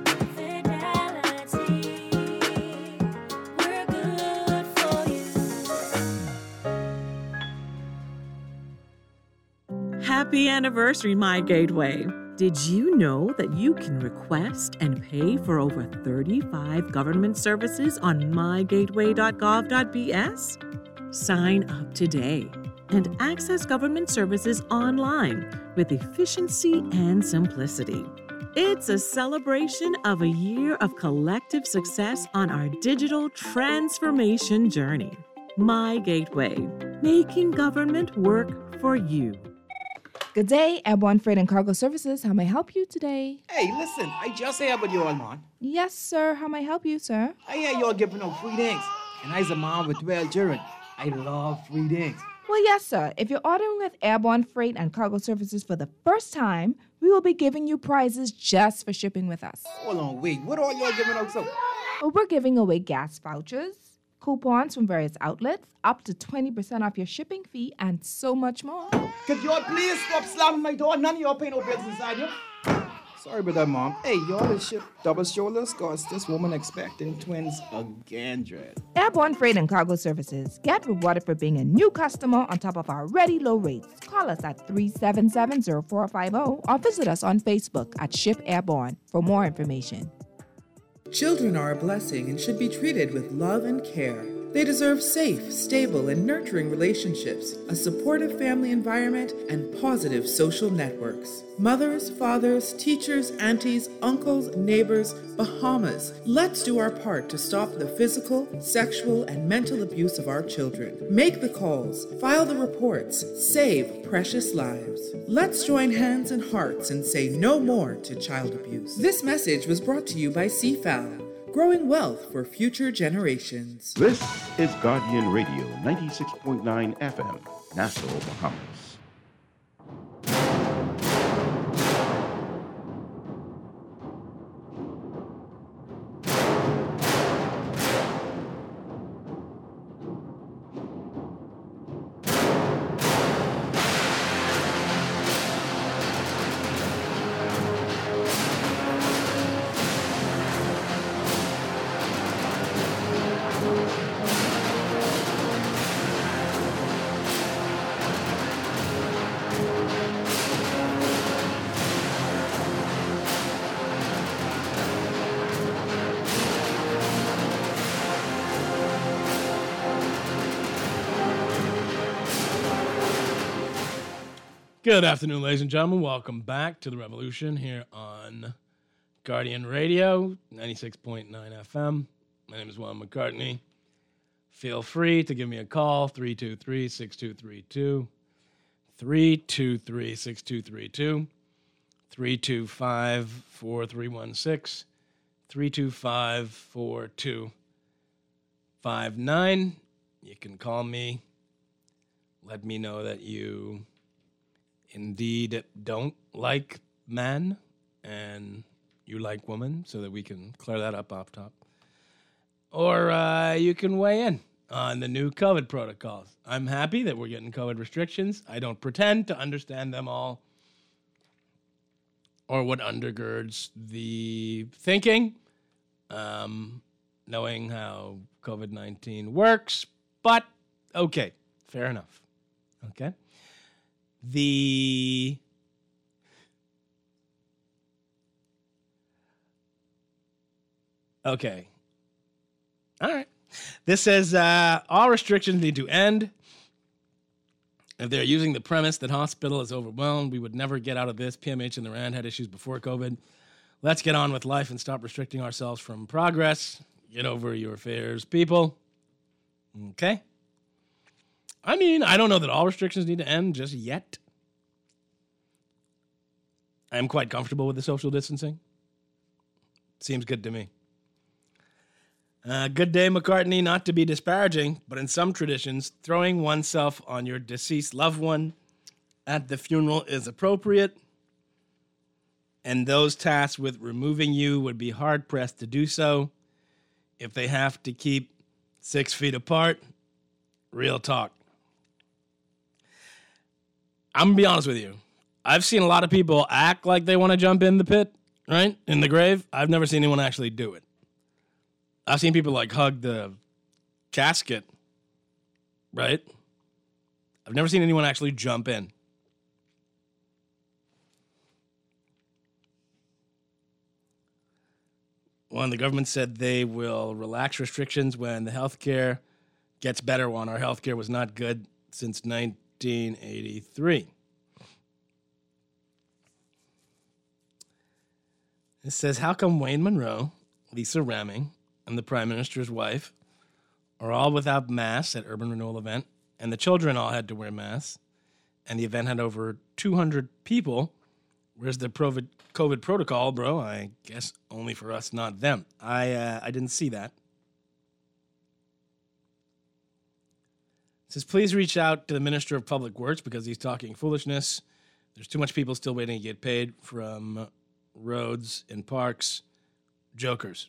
Speaker 8: Happy anniversary, My Gateway. Did you know that you can request and pay for over thirty-five government services on my gateway dot gov dot b s? Sign up today and access government services online with efficiency and simplicity. It's a celebration of a year of collective success on our digital transformation journey. My Gateway, making government work for you.
Speaker 9: Good day, Airborne Freight and Cargo Services. How may I help you today?
Speaker 10: Hey, listen, I just heard about you all, man.
Speaker 9: Yes, sir. How may I help you, sir?
Speaker 10: I hear you all giving out free things. And I's a mom with twelve children. I love free things.
Speaker 9: Well, yes, sir. If you're ordering with Airborne Freight and Cargo Services for the first time, we will be giving you prizes just for shipping with us.
Speaker 10: Hold on, wait. What all y'all giving out so?
Speaker 9: Well, we're giving away gas vouchers, coupons from various outlets, up to twenty percent off your shipping fee, and so much more.
Speaker 10: Could y'all please stop slamming my door? None of y'all pay no bills inside you. Sorry about that, Mom. Hey, y'all is ship double shoulders cause this woman expecting twins again, Dread.
Speaker 9: Airborne Freight and Cargo Services. Get rewarded for being a new customer on top of our ready low rates. Call us at three seven seven, zero four five zero or visit us on Facebook at Ship Airborne for more information.
Speaker 11: Children are a blessing and should be treated with love and care. They deserve safe, stable, and nurturing relationships, a supportive family environment, and positive social networks. Mothers, fathers, teachers, aunties, uncles, neighbors, Bahamas, let's do our part to stop the physical, sexual, and mental abuse of our children. Make the calls, file the reports, save precious lives. Let's join hands and hearts and say no more to child abuse. This message was brought to you by C F A L, growing wealth for future generations.
Speaker 12: This is Guardian Radio, ninety-six point nine F M, Nassau, Bahamas.
Speaker 3: Good afternoon, ladies and gentlemen. Welcome back to The Revolution here on Guardian Radio, ninety-six point nine F M. My name is Juan McCartney. Feel free to give me a call, three two three, six two three two, three two three, six two three two, three two five, four three one six, three two five, four two five nine. You can call me. Let me know that you indeed don't like men and you like women so that we can clear that up off top. Or uh, you can weigh in on the new COVID protocols. I'm happy that we're getting COVID restrictions. I don't pretend to understand them all or what undergirds the thinking, um, knowing how COVID nineteen works, but okay, fair enough. Okay. The okay. All right. This says uh, all restrictions need to end. If they're using the premise that hospital is overwhelmed, we would never get out of this. P M H and the RAND had issues before COVID. Let's get on with life and stop restricting ourselves from progress. Get over your affairs, people. Okay. I mean, I don't know that all restrictions need to end just yet. I'm quite comfortable with the social distancing. Seems good to me. Uh, good day, McCartney, not to be disparaging, but in some traditions, throwing oneself on your deceased loved one at the funeral is appropriate, and those tasked with removing you would be hard-pressed to do so if they have to keep six feet apart. Real talk. I'm going to be honest with you. I've seen a lot of people act like they want to jump in the pit, right, in the grave. I've never seen anyone actually do it. I've seen people, like, hug the casket, right? I've never seen anyone actually jump in. Well, the government said they will relax restrictions when the healthcare gets better. When our healthcare was not good since nineteen eighty-three. It says, how come Wayne Monroe, Lisa Ramming, and the Prime Minister's wife are all without masks at Urban Renewal event, and the children all had to wear masks, and the event had over two hundred people? Where's the COVID, COVID protocol, bro? I guess only for us, not them. I uh, I didn't see that. It says, please reach out to the Minister of Public Works because he's talking foolishness. There's too much people still waiting to get paid from roads and parks. Jokers.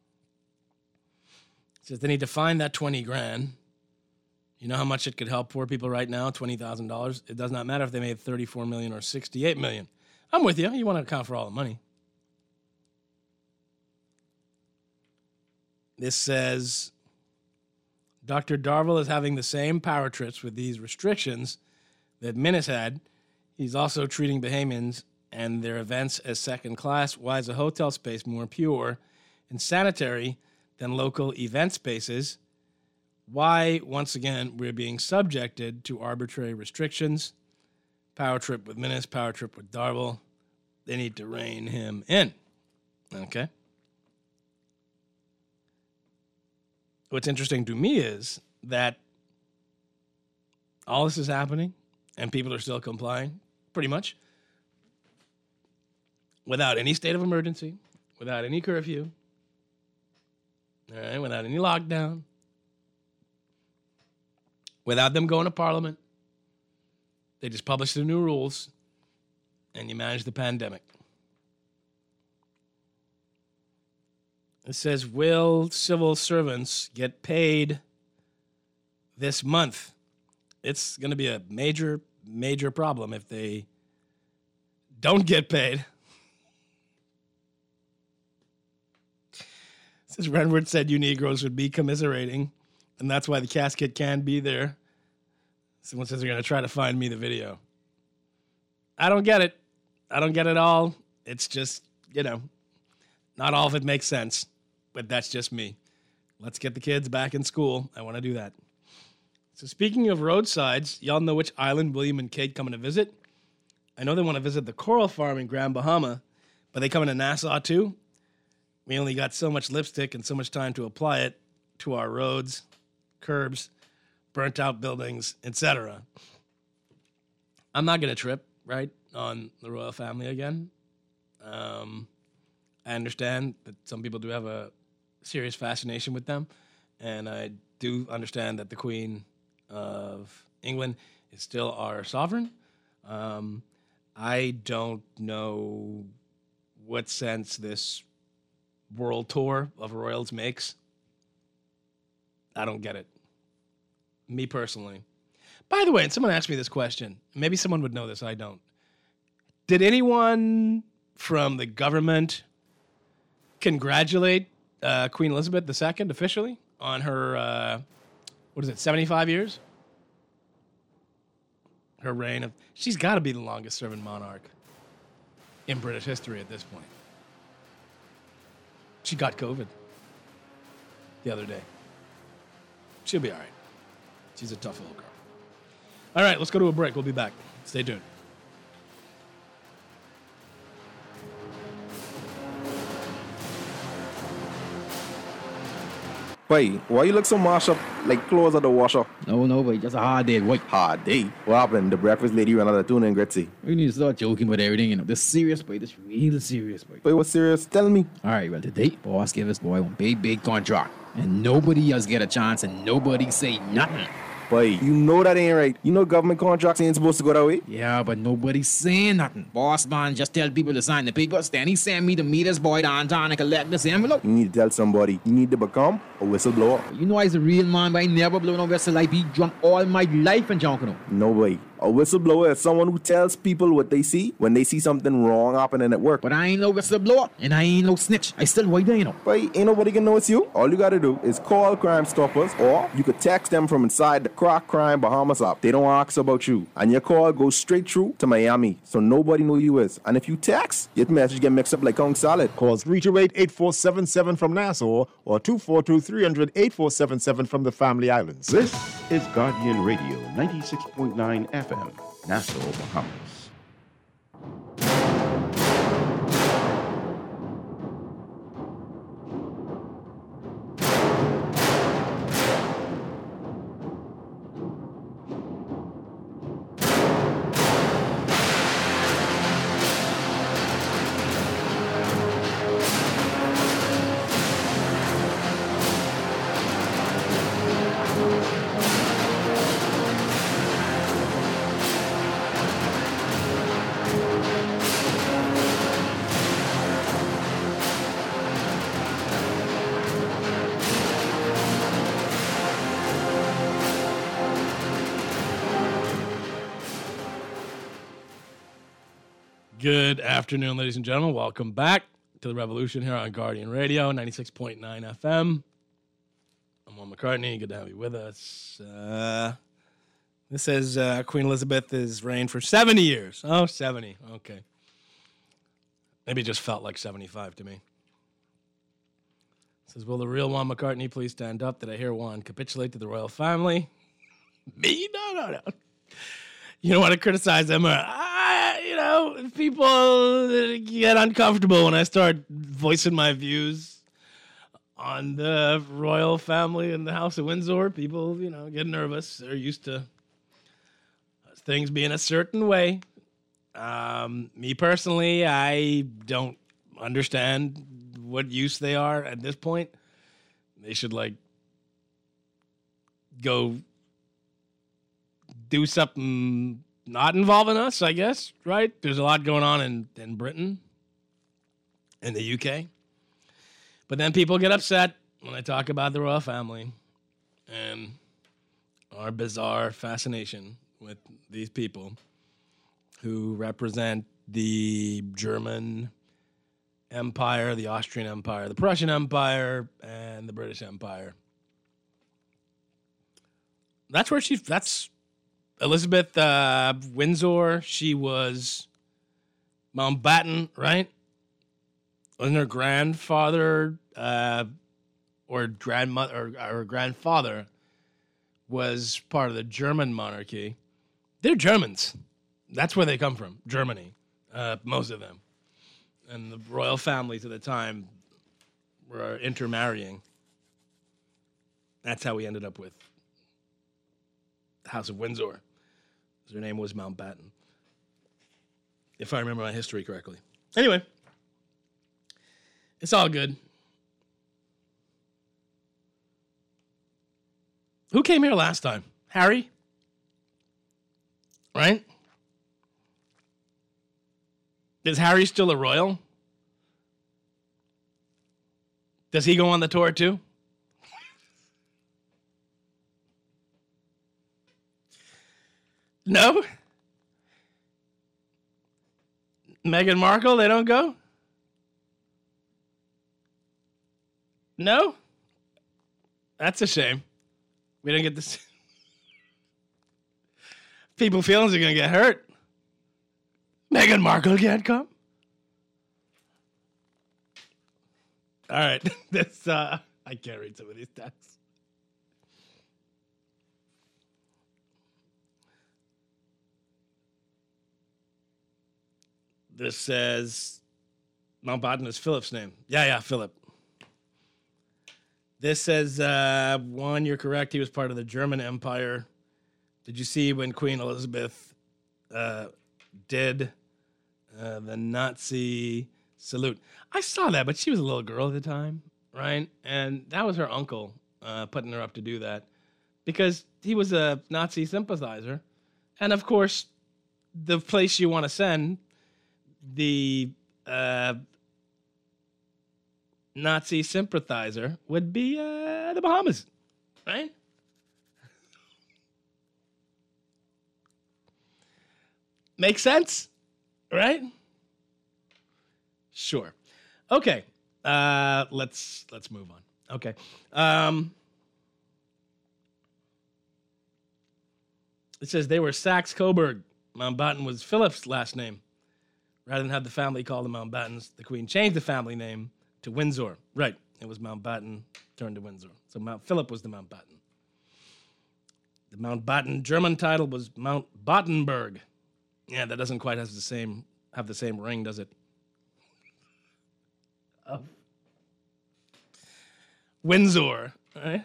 Speaker 3: It says they need to find that twenty grand. You know how much it could help poor people right now? twenty thousand dollars. It does not matter if they made thirty-four million dollars or sixty-eight million dollars. I'm with you. You want to account for all the money. This says, Doctor Darville is having the same power trips with these restrictions that Minnis had. He's also treating Bahamians and their events as second class. Why is a hotel space more pure and sanitary than local event spaces? Why, once again, we're being subjected to arbitrary restrictions. Power trip with Minnis, power trip with Darville. They need to rein him in. Okay. What's interesting to me is that all this is happening and people are still complying, pretty much, without any state of emergency, without any curfew, all right, without any lockdown, without them going to Parliament. They just publish the new rules, and you manage the pandemic. It says, will civil servants get paid this month? It's going to be a major, major problem if they don't get paid. It says, Renward said you Negroes would be commiserating, and that's why the casket can be there. Someone says they're going to try to find me the video. I don't get it. I don't get it all. It's just, you know, not all of it makes sense, but that's just me. Let's get the kids back in school. I want to do that. So speaking of roadsides, y'all know which island William and Kate coming to visit? I know they want to visit the Coral Farm in Grand Bahama, but they coming to Nassau too? We only got so much lipstick and so much time to apply it to our roads, curbs, burnt out buildings, et cetera. I'm not going to trip, right, on the royal family again. Um, I understand that some people do have a serious fascination with them, and I do understand that the Queen of England is still our sovereign. Um, I don't know what sense this world tour of royals makes. I don't get it. Me personally. By the way, and someone asked me this question. Maybe someone would know this. I don't. Did anyone from the government congratulate uh, Queen Elizabeth the Second officially on her, uh, what is it, seventy-five years? Her reign of... She's got to be the longest serving monarch in British history at this point. She got COVID the other day. She'll be all right. She's a tough little girl. All right, let's go to a break. We'll be back. Stay tuned.
Speaker 10: Boy, why you look so mashed up like clothes at the washer?
Speaker 13: No, no, boy, just a hard day, boy.
Speaker 10: Hard day? What happened? The breakfast lady ran out of tuna and gritsy.
Speaker 13: We need to start joking about everything, you know. This serious, boy. This real serious, boy.
Speaker 10: Boy, what's serious? Tell me.
Speaker 13: All right, well, today, boss gave us, boy, one big, big contract. And nobody else get a chance and nobody say nothing.
Speaker 10: Boy, you know that ain't right. You know government contracts ain't supposed to go that way.
Speaker 13: Yeah, but nobody's saying nothing. Boss man just tell people to sign the papers. Then he send me to meet this boy downtown and collect this envelope.
Speaker 10: You need to tell somebody. You need to become a whistleblower.
Speaker 13: You know I's a real man, but I never blow no whistle. I be drunk all my life and junk, you know.
Speaker 10: No way. A whistleblower is someone who tells people what they see when they see something wrong happening at work.
Speaker 13: But I ain't no whistleblower, and I ain't no snitch. I still right there, you know.
Speaker 10: But ain't nobody can know it's you. All you gotta do is call Crime Stoppers, or you could text them from inside the Crack Crime Bahamas app. They don't ask about you. And your call goes straight through to Miami, so nobody know you is. And if you text, your message get mixed up like Kong Salad.
Speaker 14: Call three two eight, eight four seven seven from Nassau, or two four two, three hundred, eight four seven seven from the Family Islands.
Speaker 12: This is Guardian Radio, ninety-six point nine F M. Nassau, Bahamas.
Speaker 3: Good afternoon, ladies and gentlemen. Welcome back to the Revolution here on Guardian Radio, ninety-six point nine F M. I'm Juan McCartney. Good to have you with us. Uh, this says uh, Queen Elizabeth is reigned for seventy years. Oh, seventy. Okay. Maybe it just felt like seventy-five to me. It says, will the real Juan McCartney please stand up? Did I hear Juan capitulate to the royal family? Me? No, no, no. You don't want to criticize them, or I, you know, people get uncomfortable when I start voicing my views on the royal family and the House of Windsor. People, you know, get nervous. They're used to things being a certain way. Um, me personally, I don't understand what use they are at this point. They should, like, go do something not involving us, I guess, right? There's a lot going on in, in Britain, in the U K. But then people get upset when I talk about the royal family and our bizarre fascination with these people who represent the German Empire, the Austrian Empire, the Prussian Empire, and the British Empire. That's where she, that's Elizabeth uh, Windsor. She was Mountbatten, right? Wasn't her grandfather uh, or grandmother or, or grandfather was part of the German monarchy? They're Germans. That's where they come from, Germany, uh, most of them. And the royal families at the time were intermarrying. That's how we ended up with the House of Windsor. Her name was Mountbatten, if I remember my history correctly. Anyway, it's all good. Who came here last time? Harry? Right? Is Harry still a royal? Does he go on the tour too? No? Meghan Markle, they don't go? No? That's a shame. We don't get this. People's feelings are going to get hurt. Meghan Markle can't come? All right. This, uh, I can't read some of these texts. This says Mountbatten is Philip's name. Yeah, yeah, Philip. This says, uh, one, you're correct. He was part of the German Empire. Did you see when Queen Elizabeth uh, did uh, the Nazi salute? I saw that, but she was a little girl at the time, right? And that was her uncle uh, putting her up to do that because he was a Nazi sympathizer. And, of course, the place you want to send the uh, Nazi sympathizer would be uh, the Bahamas, right? Makes sense, right? Sure. Okay. Uh, let's let's move on. Okay. Um, it says they were Saxe-Coburg. Mountbatten was Philip's last name. Rather than have the family call the Mountbattens, the Queen changed the family name to Windsor. Right. It was Mountbatten turned to Windsor. So Mount Philip was the Mountbatten. The Mountbatten German title was Mount Battenberg. Yeah, that doesn't quite have the same have the same ring, does it? Oh. Windsor, right?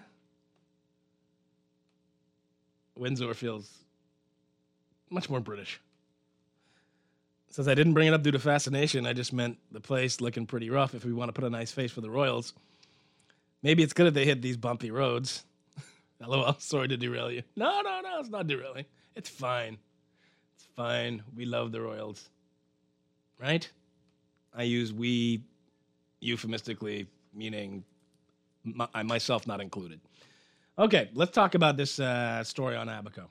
Speaker 3: Windsor feels much more British. Since I didn't bring it up due to fascination, I just meant the place looking pretty rough if we want to put a nice face for the Royals. Maybe it's good if they hit these bumpy roads. LOL, sorry to derail you. No, no, no, it's not derailing. It's fine. It's fine. We love the Royals. Right? I use we euphemistically, meaning my, I myself not included. Okay, let's talk about this uh, story on Abaco.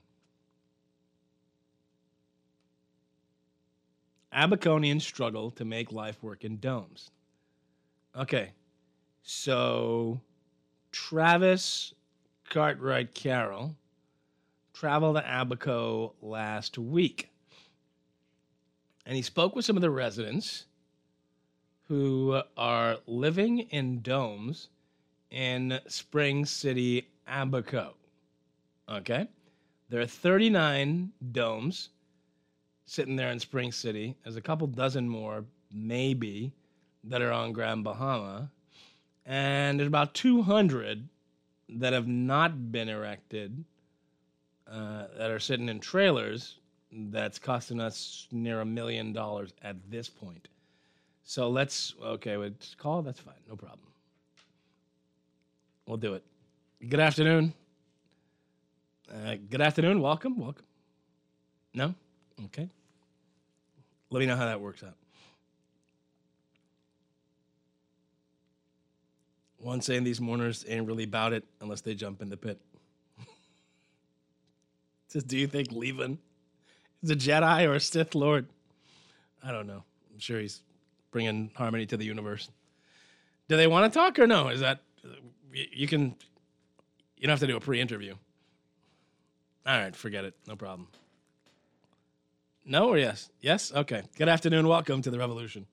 Speaker 3: Abaconians struggle to make life work in domes. Okay, so Travis Cartwright Carroll traveled to Abaco last week. And he spoke with some of the residents who are living in domes in Spring City, Abaco. Okay? There are thirty-nine domes sitting there in Spring City. There's a couple dozen more, maybe, that are on Grand Bahama. And there's about two hundred that have not been erected, uh, that are sitting in trailers, that's costing us near a million dollars at this point. So let's, okay, we'll just call, that's fine, no problem. We'll do it. Good afternoon. Uh, good afternoon, welcome, welcome. No? Okay. Let me know how that works out. One saying these mourners ain't really about it unless they jump in the pit. Says, do you think Leaven is a Jedi or a Sith Lord? I don't know. I'm sure he's bringing harmony to the universe. Do they want to talk or no? Is that, you can, you don't have to do a pre-interview. All right, forget it. No problem. No or yes? Yes? Okay. Good afternoon. Welcome to the Revolution.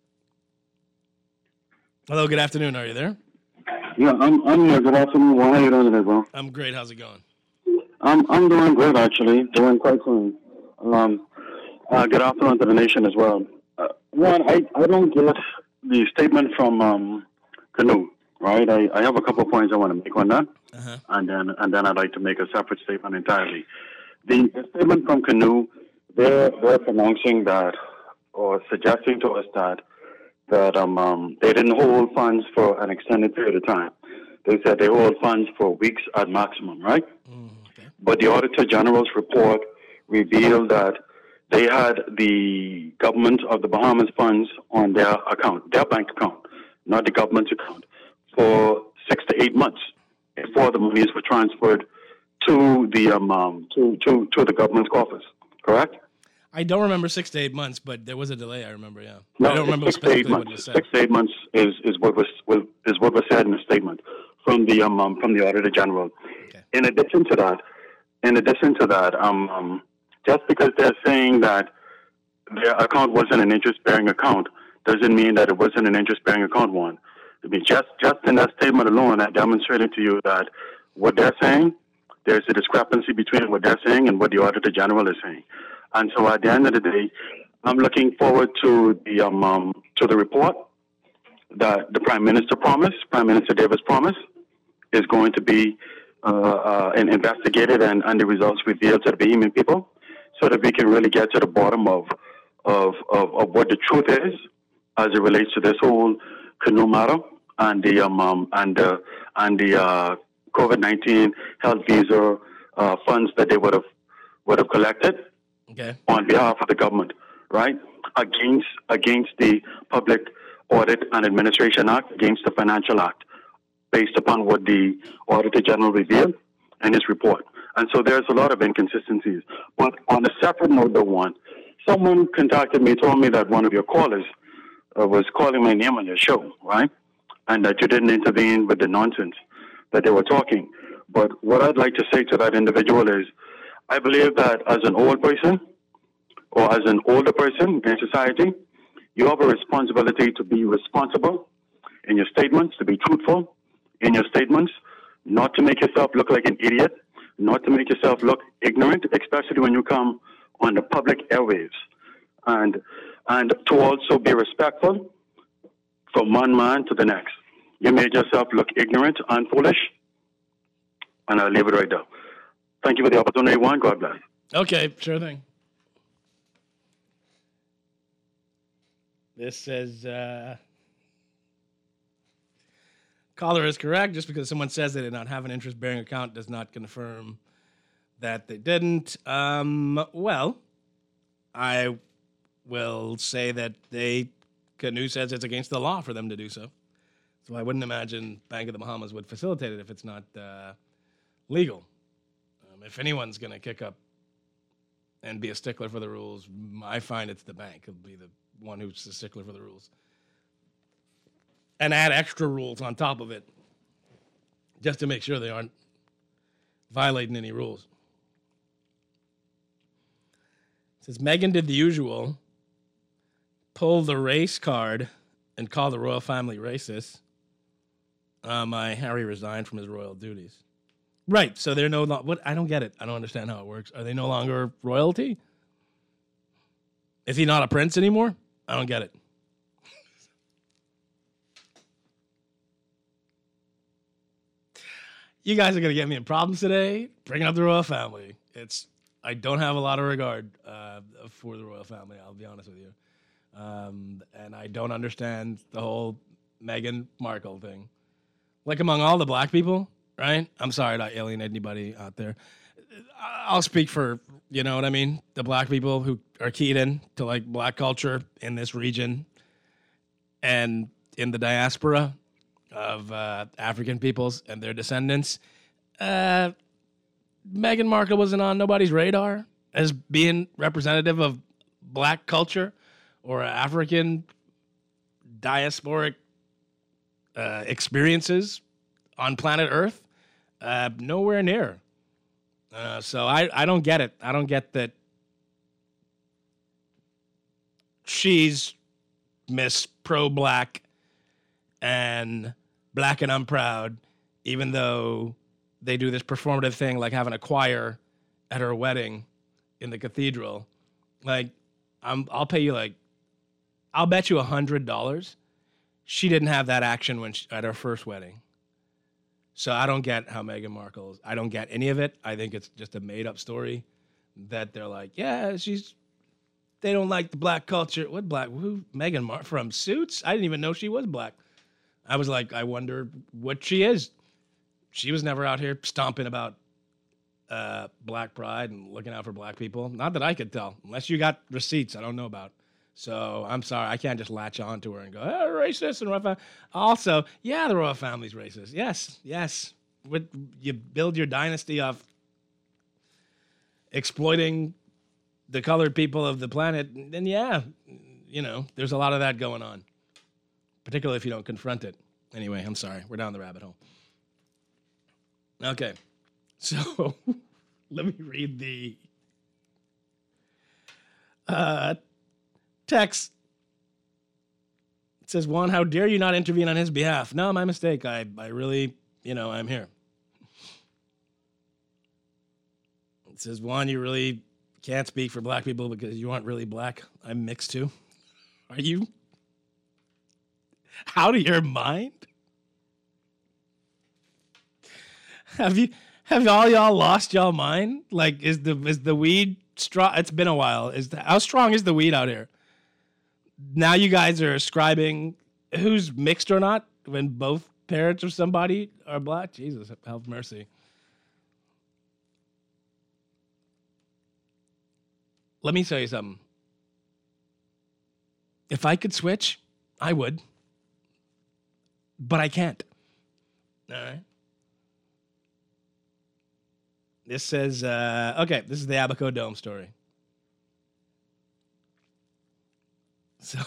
Speaker 3: Hello, good afternoon. Are you there?
Speaker 15: Yeah, I'm I'm here. Good afternoon. How are you doing today, bro?
Speaker 3: I'm great. How's it going?
Speaker 15: I'm I'm doing great, actually. Doing quite cool. Um, uh, good afternoon to the nation as well. Uh, one, I, I don't get the statement from um, Canoe, right? I, I have a couple of points I want to make on that, uh-huh. and then and then I'd like to make a separate statement entirely. The, the statement from Canoe, they're they're pronouncing that or suggesting to us that. that um, um, they didn't hold funds for an extended period of time. They said they hold funds for weeks at maximum, right? Mm, okay. But the Auditor General's report revealed that they had the government of the Bahamas funds on their account, their bank account, not the government's account, for six to eight months before the monies were transferred to the um, um to, to, to the government's coffers, correct?
Speaker 3: I don't remember six to eight months, but there was a delay. I remember, yeah.
Speaker 15: No,
Speaker 3: I don't remember
Speaker 15: six to eight months.
Speaker 3: What was said.
Speaker 15: Six to eight months is, is what was is what was said in the statement from the um, um from the Auditor General. Okay. In addition to that, in addition to that, um, um just because they're saying that their account wasn't an interest-bearing account doesn't mean that it wasn't an interest-bearing account one. I mean, just just in that statement alone, I demonstrated to you that what they're saying, there's a discrepancy between what they're saying and what the Auditor General is saying. And so at the end of the day, I'm looking forward to the um, um, to the report that the Prime Minister promised, Prime Minister Davis promised, is going to be uh, uh, investigated and, and the results revealed to the Bahamian people, so that we can really get to the bottom of of, of, of what the truth is as it relates to this whole canoe matter and the um, um and the and the uh, COVID nineteen health visa uh, funds that they would have would have collected
Speaker 3: okay.
Speaker 15: on behalf of the government, right? Against against the Public Audit and Administration Act, against the Financial Act, based upon what the Auditor General revealed in his report. And so there's a lot of inconsistencies. But on a separate note, though, one, someone contacted me, told me that one of your callers uh, was calling my name on your show, right? And that you didn't intervene with the nonsense that they were talking. But what I'd like to say to that individual is, I believe that as an old person, or as an older person in society, you have a responsibility to be responsible in your statements, to be truthful in your statements, not to make yourself look like an idiot, not to make yourself look ignorant, especially when you come on the public airwaves, and and to also be respectful from one man to the next. You made yourself look ignorant and foolish, and I'll leave it right there. Thank you for the opportunity, Juan. God bless.
Speaker 3: Okay, sure thing. This says, uh, caller is correct. Just because someone says they did not have an interest-bearing account does not confirm that they didn't. Um, well, I will say that they, Canoe says it's against the law for them to do so. So I wouldn't imagine Bank of the Bahamas would facilitate it if it's not uh, legal. Um, if anyone's going to kick up and be a stickler for the rules, I find it's the bank. It'll be the one who's a stickler for the rules. And add extra rules on top of it just to make sure they aren't violating any rules. It says, Meghan did the usual, pull the race card and call the royal family racist. Uh, my Harry resigned from his royal duties. Right, so they're no longer, what? I don't get it. I don't understand how it works. Are they no longer royalty? Is he not a prince anymore? I don't get it. You guys are going to get me in problems today, bringing up the royal family. It's I don't have a lot of regard uh, for the royal family, I'll be honest with you. Um, and I don't understand the whole Meghan Markle thing. Like among all the black people, right? I'm sorry to alienate anybody out there. I'll speak for, you know what I mean, the black people who are keyed in to like black culture in this region and in the diaspora of uh, African peoples and their descendants. Uh, Meghan Markle wasn't on nobody's radar as being representative of black culture or African diasporic uh, experiences on planet Earth. Uh, nowhere near. Uh, so I, I don't get it. I don't get that she's Miss Pro-Black and Black and I'm Proud, even though they do this performative thing like having a choir at her wedding in the cathedral. Like, I'm, I'll pay you like, I'll bet you a hundred dollars she didn't have that action when she, at her first wedding. So I don't get how Meghan Markle is. I don't get any of it. I think it's just a made-up story that they're like, yeah, she's. They don't like the black culture. What black? Who? Meghan Markle from Suits? I didn't even know she was black. I was like, I wonder what she is. She was never out here stomping about uh, black pride and looking out for black people. Not that I could tell, unless you got receipts I don't know about. So I'm sorry, I can't just latch on to her and go, oh, racist and royal family. Also, yeah, the royal family's racist. Yes, yes. With, you build your dynasty off exploiting the colored people of the planet, then yeah, you know, there's a lot of that going on, particularly if you don't confront it. Anyway, I'm sorry. We're down the rabbit hole. Okay, so let me read the uh, text. It says, Juan, how dare you not intervene on his behalf? No, my mistake. I, I really, you know, I'm here. It says, Juan, you really can't speak for black people because you aren't really black. I'm mixed too. Are you out of your mind? Have you have all y'all lost y'all mind? Like, is the is the weed strong? It's been a while. Is the, how strong is the weed out here? Now you guys are ascribing who's mixed or not when both parents or somebody are black. Jesus, have mercy. Let me tell you something. If I could switch, I would. But I can't. All right. This says, uh, okay, this is the Abaco Dome story. So,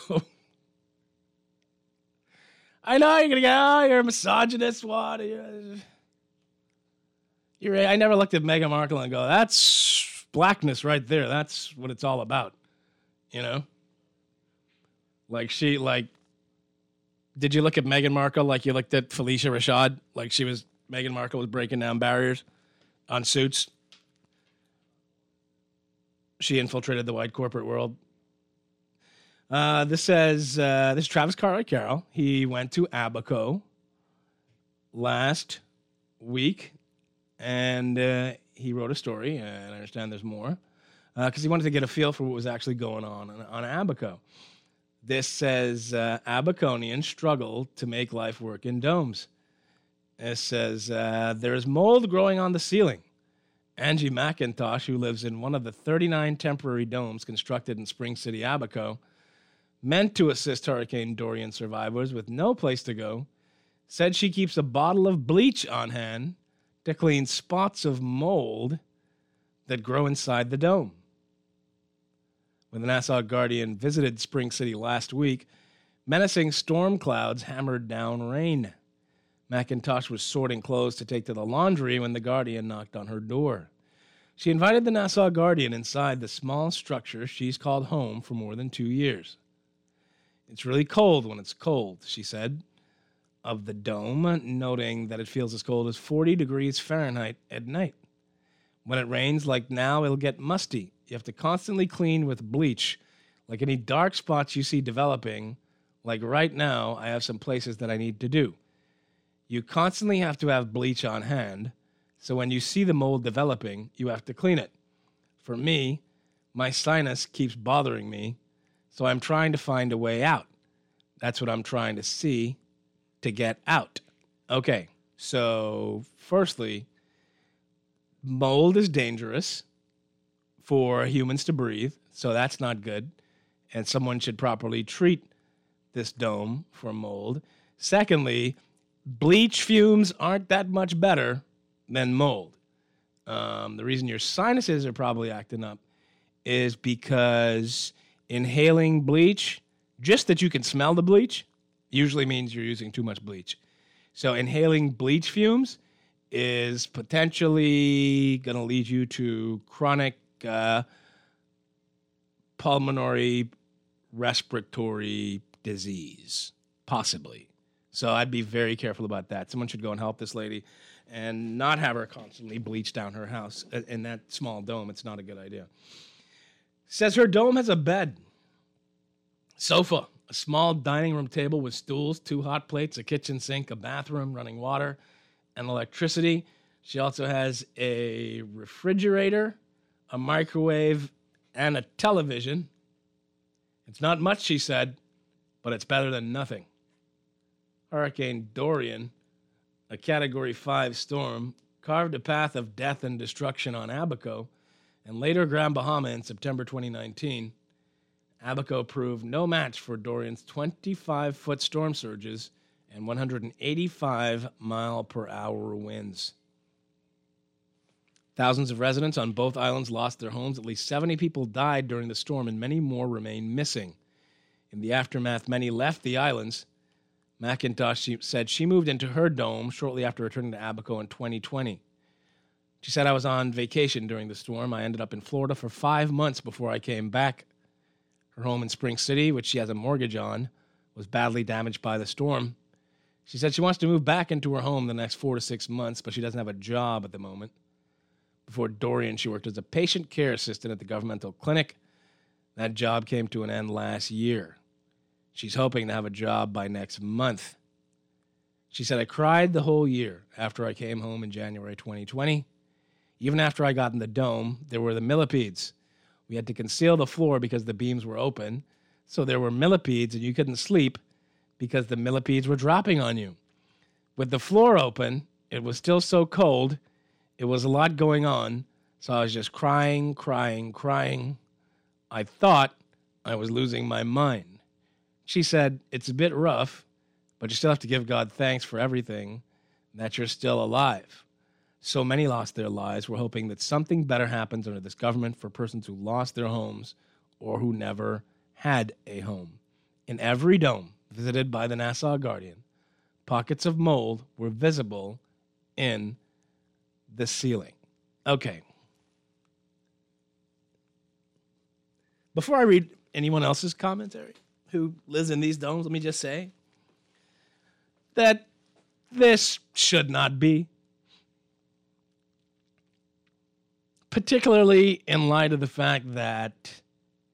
Speaker 3: I know you're going to go, oh, you're a misogynist. What? You're, you're, I never looked at Meghan Markle and go, that's blackness right there. That's what it's all about. You know? Like she, like, did you look at Meghan Markle like you looked at Felicia Rashad? Like she was, Meghan Markle was breaking down barriers on Suits. She infiltrated the white corporate world. Uh, this says, uh, this is Travis Carter Carroll. He went to Abaco last week, and uh, he wrote a story, and I understand there's more, because uh, he wanted to get a feel for what was actually going on on, on Abaco. This says, uh, Abaconians struggle to make life work in domes. It says, uh, there is mold growing on the ceiling. Angie McIntosh, who lives in one of the thirty-nine temporary domes constructed in Spring City, Abaco, meant to assist Hurricane Dorian survivors with no place to go, said she keeps a bottle of bleach on hand to clean spots of mold that grow inside the dome. When the Nassau Guardian visited Spring City last week, menacing storm clouds hammered down rain. McIntosh was sorting clothes to take to the laundry when the Guardian knocked on her door. She invited the Nassau Guardian inside the small structure she's called home for more than two years. It's really cold when it's cold, she said, of the dome, noting that it feels as cold as forty degrees Fahrenheit at night. When it rains like now, it'll get musty. You have to constantly clean with bleach. Like any dark spots you see developing, like right now, I have some places that I need to do. You constantly have to have bleach on hand, so when you see the mold developing, you have to clean it. For me, my sinus keeps bothering me, so I'm trying to find a way out. That's what I'm trying to see to get out. Okay, so firstly, mold is dangerous for humans to breathe, so that's not good, and someone should properly treat this dome for mold. Secondly, bleach fumes aren't that much better than mold. Um, the reason your sinuses are probably acting up is because inhaling bleach, just that you can smell the bleach, usually means you're using too much bleach. So inhaling bleach fumes is potentially going to lead you to chronic uh, pulmonary respiratory disease, possibly. So I'd be very careful about that. Someone should go and help this lady and not have her constantly bleach down her house in that small dome. It's not a good idea. Says her dome has a bed, sofa, a small dining room table with stools, two hot plates, a kitchen sink, a bathroom, running water, and electricity. She also has a refrigerator, a microwave, and a television. It's not much, she said, but it's better than nothing. Hurricane Dorian, a Category five storm, carved a path of death and destruction on Abaco, and later Grand Bahama in September twenty nineteen. Abaco proved no match for Dorian's twenty-five foot storm surges and one hundred eighty-five mile per hour winds. Thousands of residents on both islands lost their homes. At least seventy people died during the storm, and many more remain missing. In the aftermath, many left the islands. McIntosh said she moved into her dome shortly after returning to Abaco in twenty twenty. She said, I was on vacation during the storm. I ended up in Florida for five months before I came back. Her home in Spring City, which she has a mortgage on, was badly damaged by the storm. She said she wants to move back into her home the next four to six months, but she doesn't have a job at the moment. Before Dorian, she worked as a patient care assistant at the governmental clinic. That job came to an end last year. She's hoping to have a job by next month. She said, I cried the whole year after I came home in January twenty twenty. Even after I got in the dome, there were the millipedes. We had to conceal the floor because the beams were open. So there were millipedes and you couldn't sleep because the millipedes were dropping on you. With the floor open, it was still so cold. It was a lot going on. So I was just crying, crying, crying. I thought I was losing my mind. She said, it's a bit rough, but you still have to give God thanks for everything, that you're still alive. So many lost their lives. We're hoping that something better happens under this government for persons who lost their homes or who never had a home. In every dome visited by the Nassau Guardian, pockets of mold were visible in the ceiling. Okay. Before I read anyone else's commentary who lives in these domes, let me just say that this should not be. Particularly in light of the fact that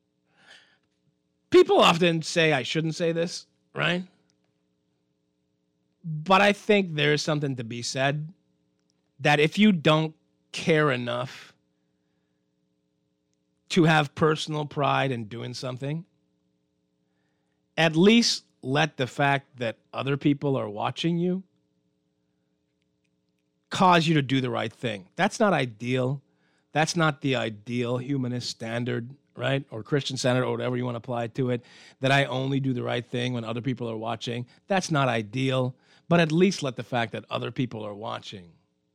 Speaker 3: people often say I shouldn't say this, right? But I think there's something to be said that if you don't care enough to have personal pride in doing something, at least let the fact that other people are watching you cause you to do the right thing. That's not ideal. That's not the ideal humanist standard, right? Or Christian standard, or whatever you want to apply to it, that I only do the right thing when other people are watching. That's not ideal, but at least let the fact that other people are watching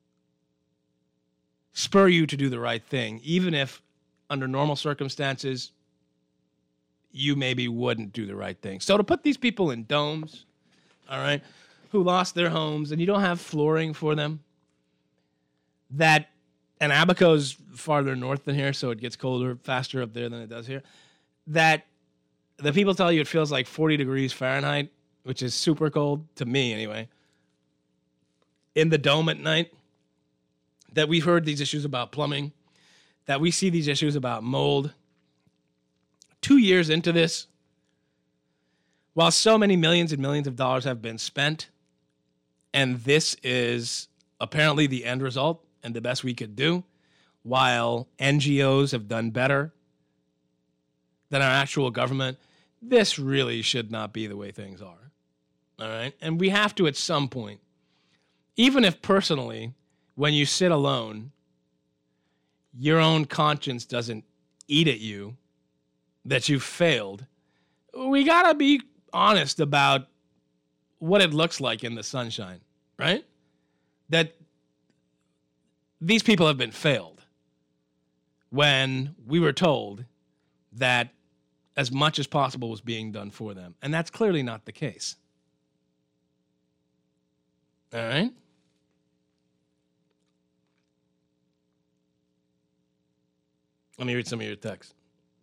Speaker 3: spur you to do the right thing, even if under normal circumstances you maybe wouldn't do the right thing. So to put these people in domes, all right, who lost their homes and you don't have flooring for them, that and Abaco's farther north than here, so it gets colder faster up there than it does here, that the people tell you it feels like forty degrees Fahrenheit, which is super cold, to me anyway, in the dome at night, that we've heard these issues about plumbing, that we see these issues about mold. Two years into this, while so many millions and millions of dollars have been spent, and this is apparently the end result, and the best we could do, while N G Os have done better than our actual government, this really should not be the way things are. All right? And we have to at some point, even if personally, when you sit alone, your own conscience doesn't eat at you that you've failed, we got to be honest about what it looks like in the sunshine, right? That these people have been failed when we were told that as much as possible was being done for them. And that's clearly not the case. All right? Let me read some of your texts.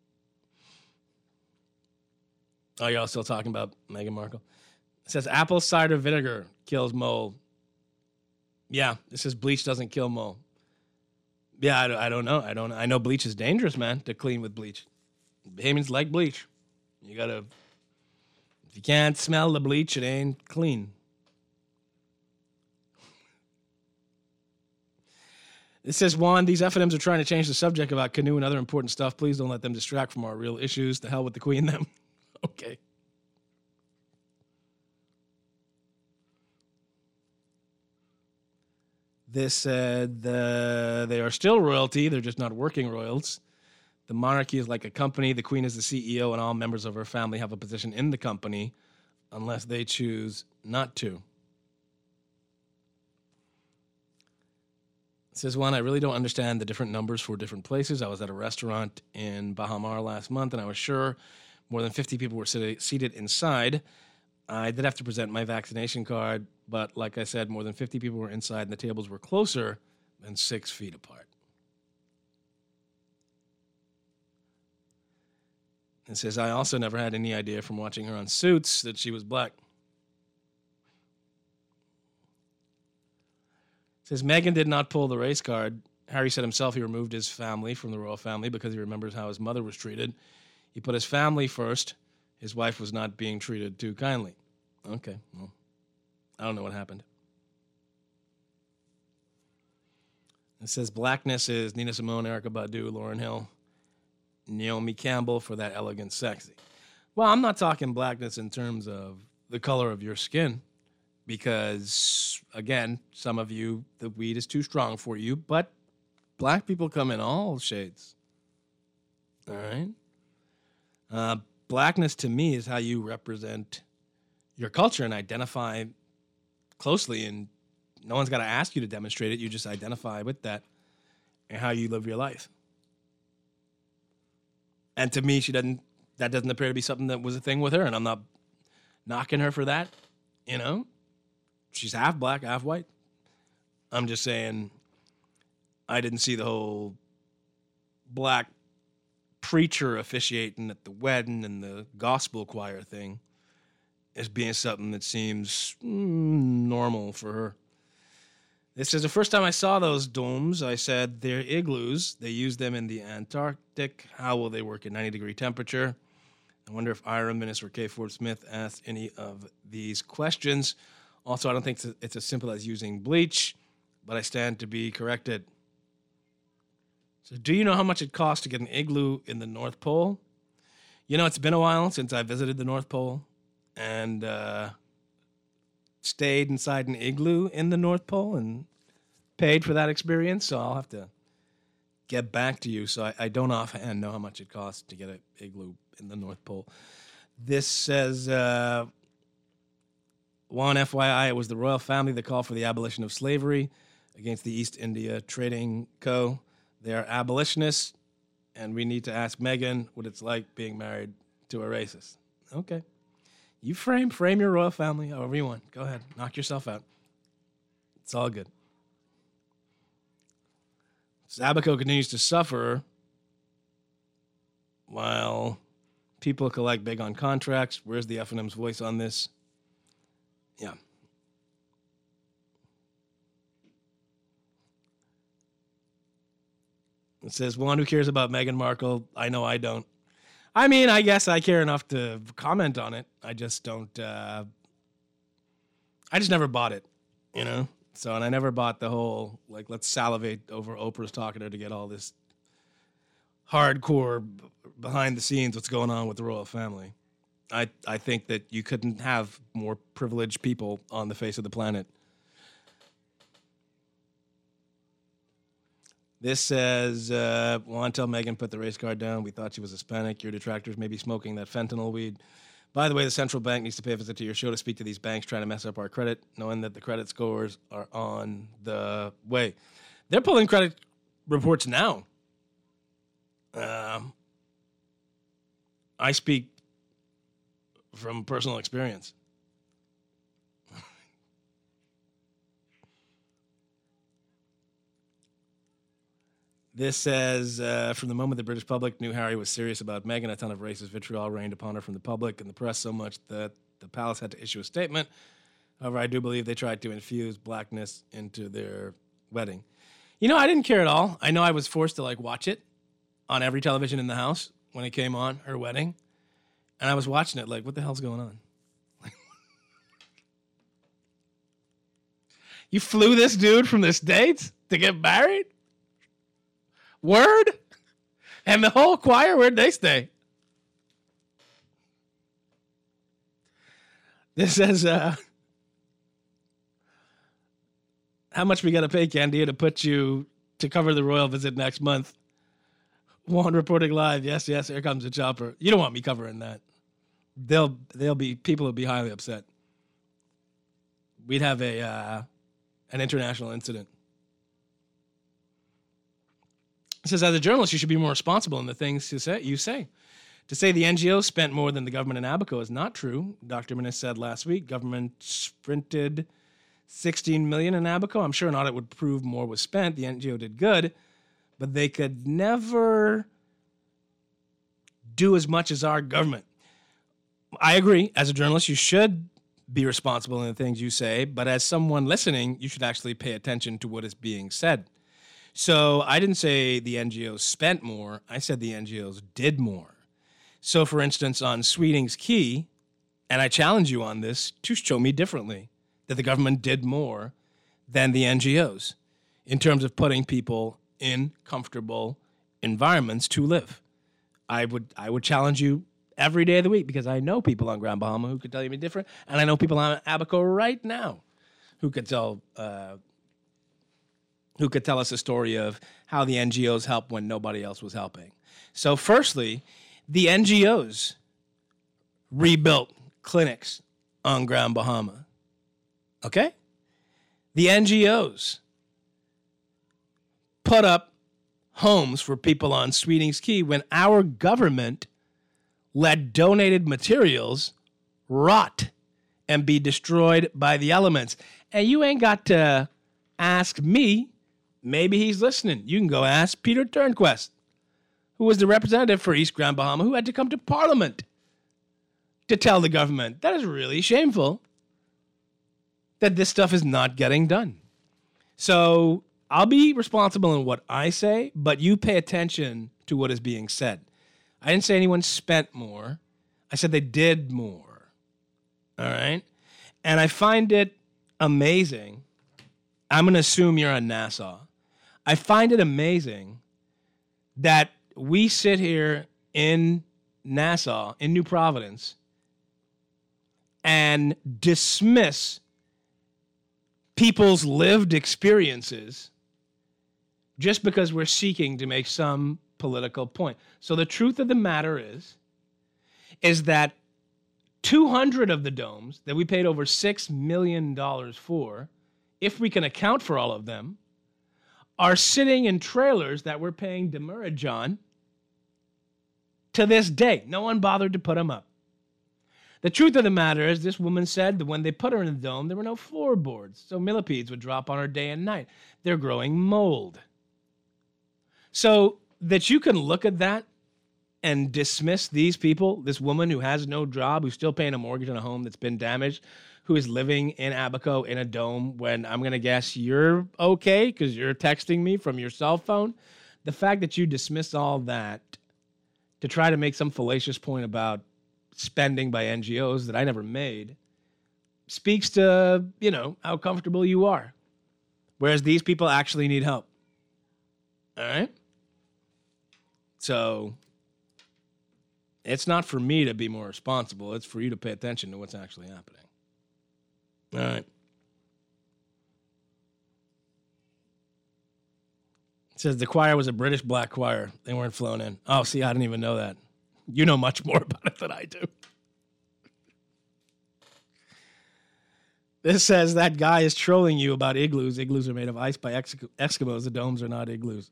Speaker 3: Oh, you're all still talking about Meghan Markle. It says apple cider vinegar kills mold. Yeah, it says bleach doesn't kill mold. Yeah, I don't, I don't know. I don't. I know bleach is dangerous, man, to clean with bleach. Bahamians like bleach. You gotta. If you can't smell the bleach, it ain't clean. It says, Juan, these F and Ms are trying to change the subject about canoe and other important stuff. Please don't let them distract from our real issues. The hell with the Queen, them. Okay. This said the, they are still royalty. They're just not working royals. The monarchy is like a company. The Queen is the C E O, and all members of her family have a position in the company unless they choose not to. It says, one, I really don't understand the different numbers for different places. I was at a restaurant in Bahamar last month, and I was sure more than fifty people were sit- seated inside. I did have to present my vaccination card, but like I said, more than fifty people were inside, and the tables were closer than six feet apart. It says, I also never had any idea from watching her on Suits that she was black. It says, Meghan did not pull the race card. Harry said himself he removed his family from the royal family because he remembers how his mother was treated. He put his family first. His wife was not being treated too kindly. Okay, well, I don't know what happened. It says blackness is Nina Simone, Erykah Badu, Lauryn Hill, Naomi Campbell for that elegant sexy. Well, I'm not talking blackness in terms of the color of your skin because, again, some of you, the weed is too strong for you, but black people come in all shades. All right? Uh, blackness to me is how you represent your culture and identify closely, and no one's got to ask you to demonstrate it. You just identify with that and how you live your life. And to me, she doesn't. That doesn't appear to be something that was a thing with her, and I'm not knocking her for that. You know, she's half black, half white. I'm just saying, I didn't see the whole black preacher officiating at the wedding and the gospel choir thing as being something that seems mm, normal for her. This is the first time I saw those domes. I said they're igloos. They use them in the Antarctic. How will they work at ninety degree temperature? I wonder if Iron Minister Kay Ford Smith asked any of these questions. Also, I don't think it's as simple as using bleach, but I stand to be corrected. So do you know how much it costs to get an igloo in the North Pole? You know, it's been a while since I visited the North Pole and uh, stayed inside an igloo in the North Pole and paid for that experience, so I'll have to get back to you. So I, I don't offhand know how much it costs to get an igloo in the North Pole. This says, uh, one F Y I, it was the royal family that called for the abolition of slavery against the East India Trading Co. They are abolitionists, and we need to ask Meghan what it's like being married to a racist. Okay. You frame frame your royal family however you want. Go ahead. Knock yourself out. It's all good. Abaco continues to suffer while people collect big on contracts. Where's the F and M's voice on this? Yeah. It says, one who cares about Meghan Markle. I know I don't. I mean, I guess I care enough to comment on it. I just don't, uh, I just never bought it, you know? So, and I never bought the whole, like, let's salivate over Oprah's talking to her to get all this hardcore behind the scenes what's going on with the royal family. I, I think that you couldn't have more privileged people on the face of the planet. This says, uh, want to tell Meghan put the race card down. We thought she was Hispanic. Your detractors may be smoking that fentanyl weed. By the way, the central bank needs to pay a visit to your show to speak to these banks trying to mess up our credit, knowing that the credit scores are on the way. They're pulling credit reports now. Um, I speak from personal experience. This says, uh, from the moment the British public knew Harry was serious about Meghan, a ton of racist vitriol rained upon her from the public and the press so much that the palace had to issue a statement. However, I do believe they tried to infuse blackness into their wedding. You know, I didn't care at all. I know I was forced to, like, watch it on every television in the house when it came on, her wedding. And I was watching it like, what the hell's going on? You flew this dude from the States to get married? Word? And the whole choir, where'd they stay? This says, uh, how much we got to pay, Candia, to put you to cover the royal visit next month? One reporting live. Yes, yes, here comes the chopper. You don't want me covering that. They'll, they'll be, people will be highly upset. We'd have a, uh, an international incident. It says, as a journalist, you should be more responsible in the things you say. You say. To say the N G O spent more than the government in Abaco is not true. Doctor Minis said last week, government sprinted sixteen million dollars in Abaco. I'm sure an audit would prove more was spent. The N G O did good, but they could never do as much as our government. I agree. As a journalist, you should be responsible in the things you say, but as someone listening, you should actually pay attention to what is being said. So I didn't say the N G Os spent more. I said the N G Os did more. So, for instance, on Sweeting's Key, and I challenge you on this to show me differently. that the government did more than the N G Os in terms of putting people in comfortable environments to live. I would I would challenge you every day of the week, because I know people on Grand Bahama who could tell you different, and I know people on Abaco right now who could tell uh, who could tell us a story of how the N G Os helped when nobody else was helping. So firstly, the N G Os rebuilt clinics on Grand Bahama. Okay? The N G Os put up homes for people on Sweetings Key when our government let donated materials rot and be destroyed by the elements. And you ain't got to ask me. Maybe he's listening. You can go ask Peter Turnquest, who was the representative for East Grand Bahama, who had to come to Parliament to tell the government that is really shameful that this stuff is not getting done. So I'll be responsible in what I say, but you pay attention to what is being said. I didn't say anyone spent more. I said they did more. All right? And I find it amazing. I'm going to assume you're on Nassau. I find it amazing that we sit here in Nassau, in New Providence, and dismiss people's lived experiences just because we're seeking to make some political point. So the truth of the matter is, is that two hundred of the domes that we paid over six million dollars for, if we can account for all of them, are sitting in trailers that we're paying demurrage on to this day. No one bothered to put them up. The truth of the matter is, this woman said that when they put her in the dome, there were no floorboards, so millipedes would drop on her day and night. They're growing mold. So that you can look at that and dismiss these people, this woman who has no job, who's still paying a mortgage on a home that's been damaged, who is living in Abaco in a dome when I'm going to guess you're okay because you're texting me from your cell phone. The fact that you dismiss all that to try to make some fallacious point about spending by N G Os that I never made speaks to, you know, how comfortable you are. Whereas these people actually need help. All right? So it's not for me to be more responsible. It's for you to pay attention to what's actually happening. All right. It says the choir was a British black choir. They weren't flown in. Oh, see, I didn't even know that. You know much more about it than I do. This says that guy is trolling you about igloos. Igloos are made of ice by Ex- Eskimos. The domes are not igloos.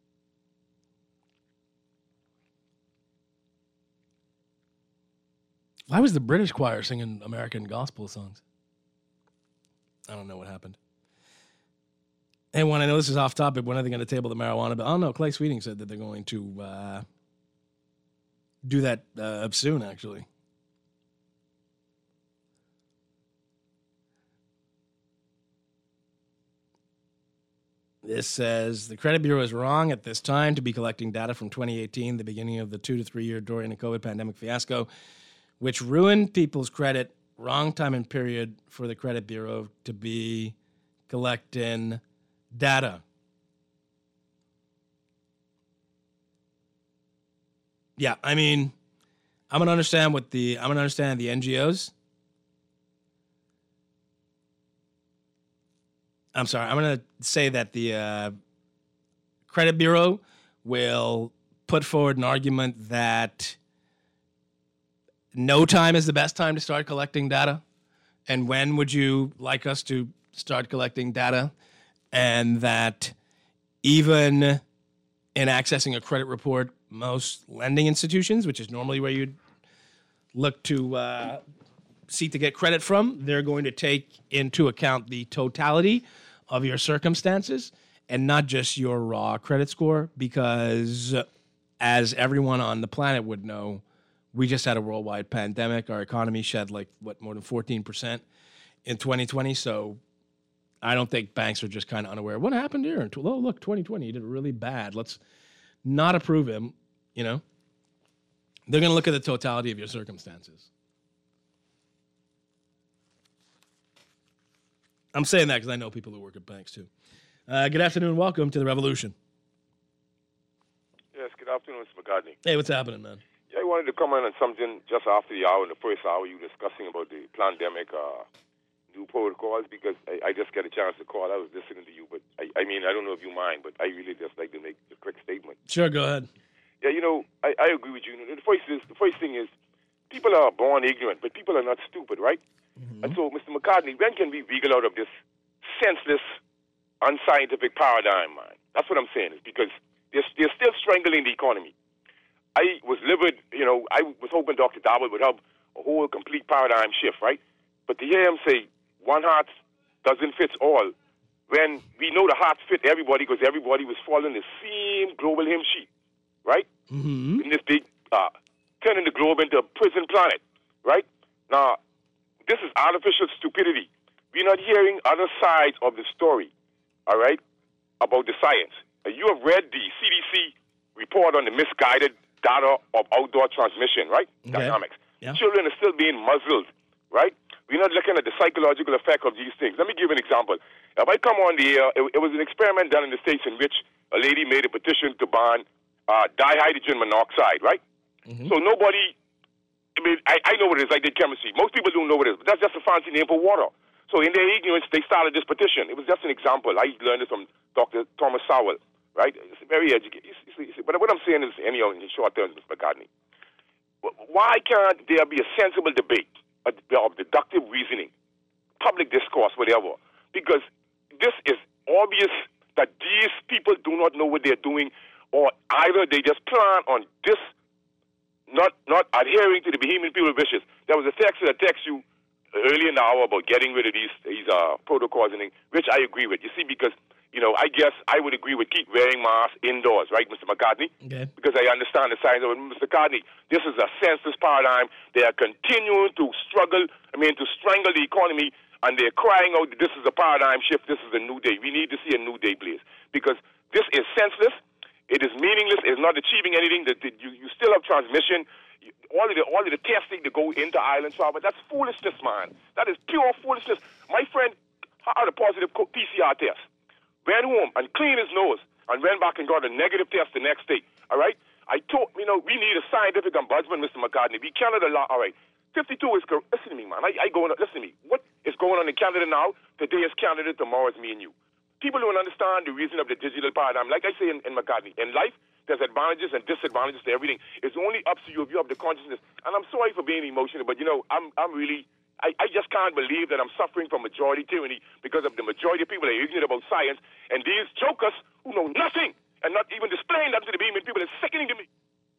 Speaker 3: Why was the British choir singing American gospel songs? I don't know what happened. Hey, when I know this is off topic, when are they going to table the marijuana? But oh no, Clay Sweeting said that they're going to uh, do that uh, soon, actually. This says the credit bureau is wrong at this time to be collecting data from twenty eighteen, the beginning of the two to three year during the COVID pandemic fiasco, which ruined people's credit. Wrong time and period for the credit bureau to be collecting data. Yeah, I mean, I'm gonna understand what the I'm gonna understand the N G Os. I'm sorry, I'm gonna say that the uh, credit bureau will put forward an argument that no time is the best time to start collecting data. And when would you like us to start collecting data? And that even in accessing a credit report, most lending institutions, which is normally where you'd look to uh, seek to get credit from, they're going to take into account the totality of your circumstances and not just your raw credit score, because as everyone on the planet would know, we just had a worldwide pandemic. Our economy shed like, what, more than fourteen percent in twenty twenty. So I don't think banks are just kind of unaware. What happened here? Oh, look, twenty twenty, he did really bad. Let's not approve him, you know. They're going to look at the totality of your circumstances. I'm saying that because I know people who work at banks, too. Uh, good afternoon. Welcome to the Revolution.
Speaker 16: Yes, good afternoon, Mister McCartney.
Speaker 3: Hey, what's happening, man?
Speaker 16: Yeah, I wanted to comment on something just after the hour, in the first hour, you were discussing about the pandemic, uh, new protocols, because I, I just got a chance to call. I was listening to you, but I, I mean, I don't know if you mind, but I really just like to make a quick statement.
Speaker 3: Sure, go ahead.
Speaker 16: Yeah, you know, I, I agree with you. The first, is, the first thing is, people are born ignorant, but people are not stupid, right? Mm-hmm. And so, Mister McCartney, when can we wiggle out of this senseless, unscientific paradigm, man? That's what I'm saying, is because they're, they're still strangling the economy. I was livid, you know, I was hoping Doctor Darwin would have a whole complete paradigm shift, right? But to hear him say, one heart doesn't fit all, when we know the heart fit everybody because everybody was following the same global hymn sheet, right?
Speaker 3: Mm-hmm.
Speaker 16: In this big, uh, turning the globe into a prison planet, right? Now, this is artificial stupidity. We're not hearing other sides of the story, all right, about the science. Uh, you have read the C D C report on the misguided data of outdoor transmission, right?
Speaker 3: Okay.
Speaker 16: Dynamics.
Speaker 3: Yeah.
Speaker 16: Children are still being muzzled, right? We're not looking at the psychological effect of these things. Let me give an example. If I come on the air, it, it was an experiment done in the States in which a lady made a petition to ban uh, dihydrogen monoxide, right? Mm-hmm. So nobody, I mean, I, I know what it is. I did chemistry. Most people don't know what it is, but that's just a fancy name for water. So in their ignorance, they started this petition. It was just an example. I learned it from Doctor Thomas Sowell, right? It's very educated. But what I'm saying is, anyhow, in short terms, Mister McCartney, why can't there be a sensible debate of deductive reasoning, public discourse, whatever? Because this is obvious that these people do not know what they're doing, or either they just plan on this, not not adhering to the Bahamian people's wishes. There was a text that text you early in the hour about getting rid of these these uh, protocols, and things, which I agree with. You see, because, you know, I guess I would agree with keep wearing masks indoors, right, Mister McCartney?
Speaker 3: Okay.
Speaker 16: Because I understand the science of it. Mister McCartney, this is a senseless paradigm. They are continuing to struggle, I mean, to strangle the economy, and they're crying out that this is a paradigm shift, this is a new day. We need to see a new day, please, because this is senseless. It is meaningless. It's not achieving anything. That you, you still have transmission. All of the all of the testing to go into island travel. That's foolishness, man. That is pure foolishness. My friend had a positive P C R test, went home and cleaned his nose, and went back and got a negative test the next day. All right. I told you know we need a scientific ombudsman, Mister McCartney. We cannot allow. All right. fifty-two is correct. Listen to me, man. I, I go on. Listen to me. What is going on in Canada now? Today is Canada. Tomorrow is me and you. People don't understand the reason of the digital paradigm. Like I say in, in McCartney, in life, there's advantages and disadvantages to everything. It's only up to you if you have the consciousness. And I'm sorry for being emotional, but, you know, I'm I'm really, I, I just can't believe that I'm suffering from majority tyranny because of the majority of people that are ignorant about science. And these jokers who know nothing and not even displaying that to the beaming people is sickening to me.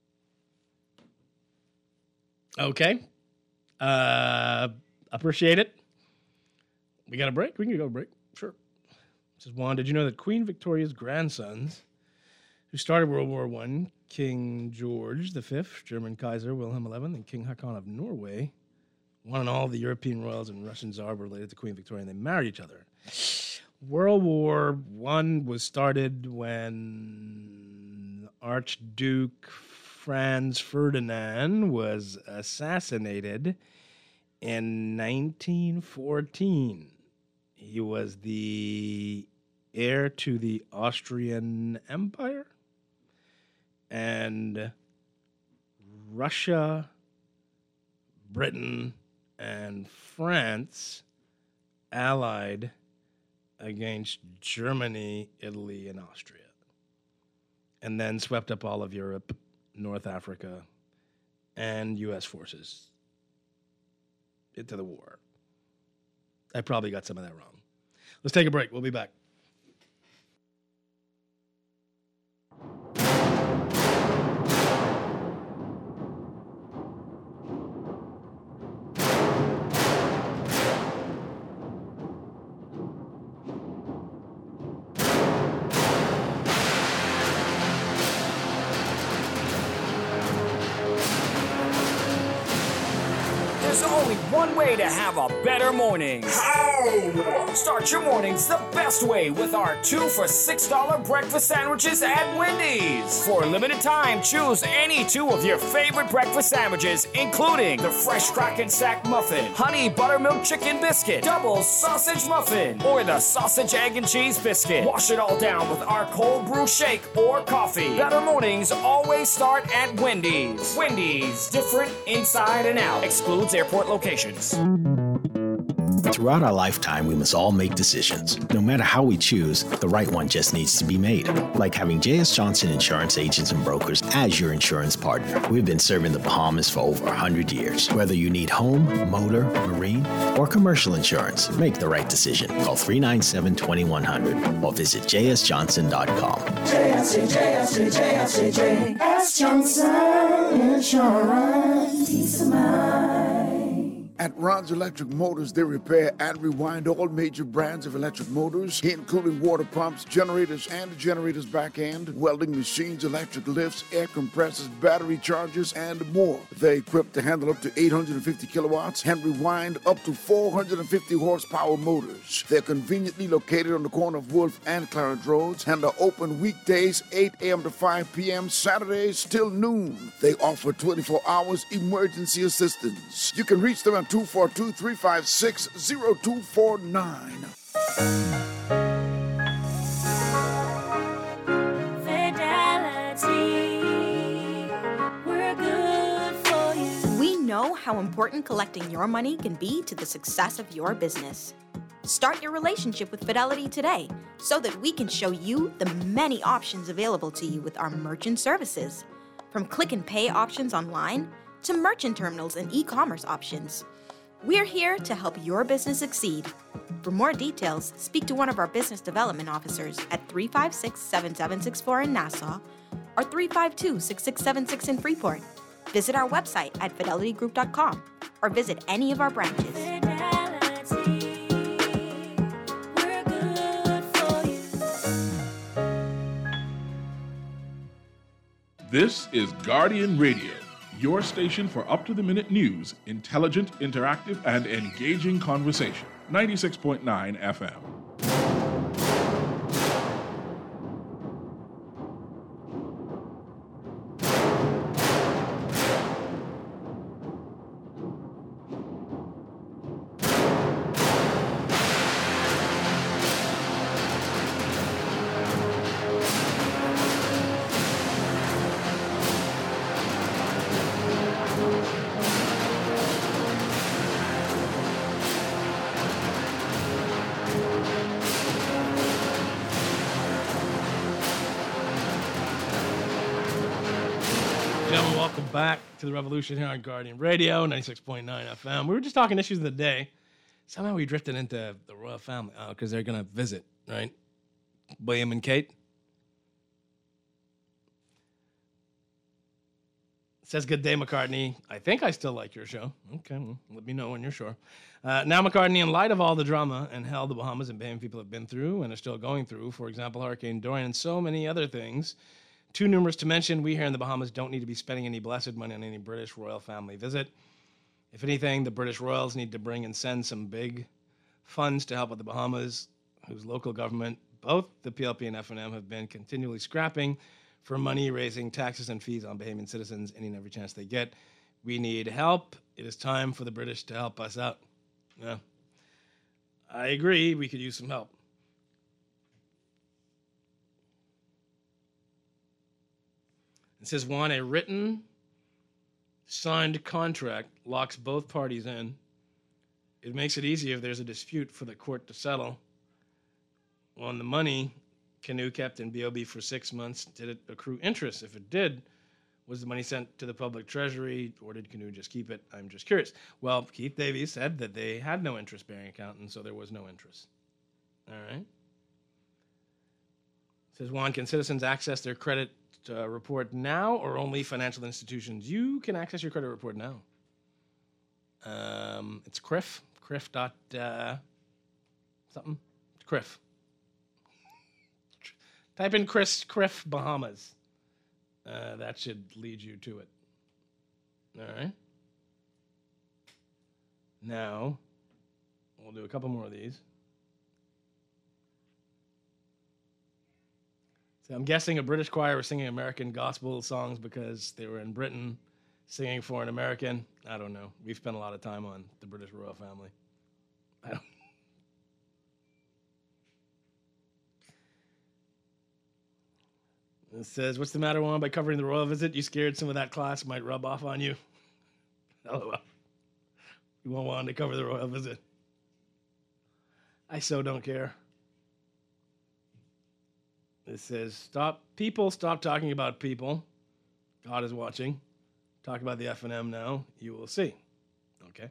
Speaker 3: Okay. Uh, appreciate it. We got a break? We can go break. Sure. This is Juan. Did you know that Queen Victoria's grandsons, who started World War One, King George the Fifth, German Kaiser Wilhelm the Eleventh, and King Haakon of Norway, one and all of the European royals and Russian czar were related to Queen Victoria, and they married each other. World War One was started when Archduke Franz Ferdinand was assassinated in nineteen fourteen. He was the heir to the Austrian Empire, and Russia, Britain, and France allied against Germany, Italy, and Austria, and then swept up all of Europe, North Africa, and U S forces into the war. I probably got some of that wrong. Let's take a break. We'll be back.
Speaker 17: There's There's only one way to have a better morning. How? Start your mornings the best way with our two for six dollar breakfast sandwiches at Wendy's. For a limited time, choose any two of your favorite breakfast sandwiches, including the fresh crack sack muffin, honey buttermilk chicken biscuit, double sausage muffin, or the sausage egg and cheese biscuit. Wash it all down with our cold brew shake or coffee. Better mornings always start at Wendy's. Wendy's, different inside and out. Excludes airport locations.
Speaker 18: Throughout our lifetime, we must all make decisions. No matter how we choose, the right one just needs to be made. Like having J S. Johnson Insurance Agents and Brokers as your insurance partner. We've been serving the Bahamas for over one hundred years. Whether you need home, motor, marine, or commercial insurance, make the right decision. Call three nine seven, two one zero zero or visit j s johnson dot com.
Speaker 19: J S J, J S J, J S J, J S. Johnson Insurance. Peace of mind.
Speaker 20: At Ron's Electric Motors, they repair and rewind all major brands of electric motors, including water pumps, generators and the generator's back end, welding machines, electric lifts, air compressors, battery chargers, and more. They're equipped to handle up to eight hundred fifty kilowatts and rewind up to four hundred fifty horsepower motors. They're conveniently located on the corner of Wolf and Clarence Roads and are open weekdays eight a.m. to five p.m., Saturdays till noon. They offer twenty-four hours emergency assistance. You can reach them at two four two, three five six, zero two four nine.
Speaker 7: Fidelity, we're good for you. We know how important collecting your money can be to the success of your business. Start your relationship with Fidelity today so that we can show you the many options available to you with our merchant services. From click and pay options online to merchant terminals and e-commerce options. We're here to help your business succeed. For more details, speak to one of our business development officers at three five six, seven seven six four in Nassau or three five two, six six seven six in Freeport. Visit our website at fidelity group dot com or visit any of our branches. Fidelity, we're good for you.
Speaker 1: This is Guardian Radio, your station for up-to-the-minute news, intelligent, interactive, and engaging conversation. ninety-six point nine F M.
Speaker 3: Gentlemen, welcome back to the Revolution here on Guardian Radio, ninety-six point nine F M. We were just talking issues of the day. Somehow we drifted into the royal family because uh, they're going to visit, right? William and Kate. Says, good day, McCartney. I think I still like your show. Okay, well, let me know when you're sure. Uh, now, McCartney, in light of all the drama and hell the Bahamas and Bahamian people have been through and are still going through, for example, Hurricane Dorian and so many other things, too numerous to mention, we here in the Bahamas don't need to be spending any blessed money on any British royal family visit. If anything, the British royals need to bring and send some big funds to help with the Bahamas, whose local government, both the P L P and F N M, have been continually scrapping for money, raising taxes and fees on Bahamian citizens any and every chance they get. We need help. It is time for the British to help us out. Yeah. I agree, we could use some help. It says, Juan, a written, signed contract locks both parties in. It makes it easy if there's a dispute for the court to settle. On the money, Canoe kept in B O B for six months. Did it accrue interest? If it did, was the money sent to the public treasury, or did Canoe just keep it? I'm just curious. Well, Keith Davies said that they had no interest-bearing account, and so there was no interest. All right. It says, Juan, can citizens access their credit Uh, report now or only financial institutions? You can access your credit report now. Um, it's C R I F, C R I F dot uh, something, C R I F. Type in Chris C R I F Bahamas. Uh, that should lead you to it. All right. Now, we'll do a couple more of these. So I'm guessing a British choir was singing American gospel songs because they were in Britain singing for an American. I don't know. We've spent a lot of time on the British royal family. I don't. It says, what's the matter, Juan? By covering the royal visit, you scared some of that class might rub off on you? LOL. You won't want to cover the royal visit. I so don't care. It says, stop, people, stop talking about people. God is watching. Talk about the F and M now. You will see. Okay.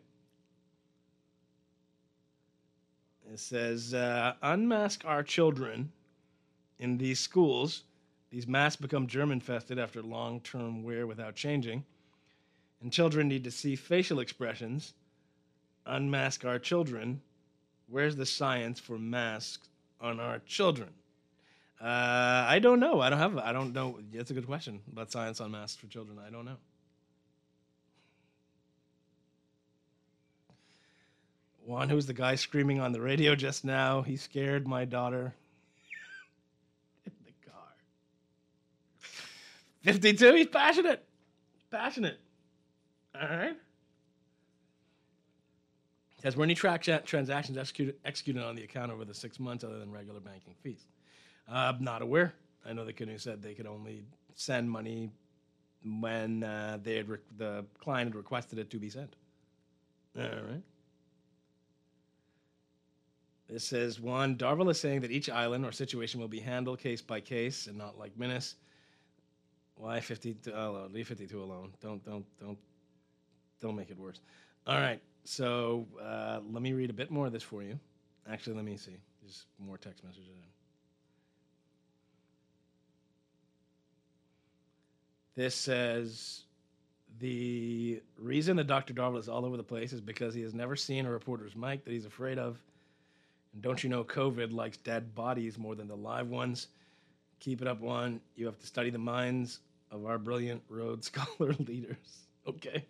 Speaker 3: It says, uh, unmask our children in these schools. These masks become germ-infested after long-term wear without changing. And children need to see facial expressions. Unmask our children. Where's the science for masks on our children? Uh, I don't know. I don't have. I don't know. That's a good question about science on masks for children. I don't know. Juan, who's the guy screaming on the radio just now? He scared my daughter in the car. fifty-two. He's passionate. Passionate. All right. Says, were any track transactions executed, executed on the account over the six months other than regular banking fees? Uh, not aware. I know the Canoe said they could only send money when uh, they had re- the client had requested it to be sent. All right. This says, one, Darville is saying that each island or situation will be handled case by case and not like Minas. Why fifty-two? Oh, leave fifty-two alone. Don't, don't, don't, don't make it worse. All right. So uh, let me read a bit more of this for you. Actually, let me see. There's more text messages in. This says, the reason that Doctor Darville is all over the place is because he has never seen a reporter's mic that he's afraid of. And don't you know COVID likes dead bodies more than the live ones? Keep it up, Juan. You have to study the minds of our brilliant Rhodes Scholar leaders. Okay.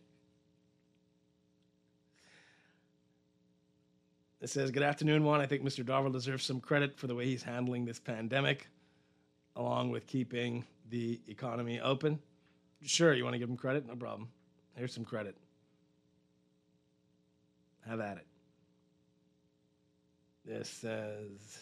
Speaker 3: It says, good afternoon, Juan. I think Mister Darville deserves some credit for the way he's handling this pandemic, along with keeping the economy open. Sure, you want to give him credit? No problem. Here's some credit. Have at it. This says,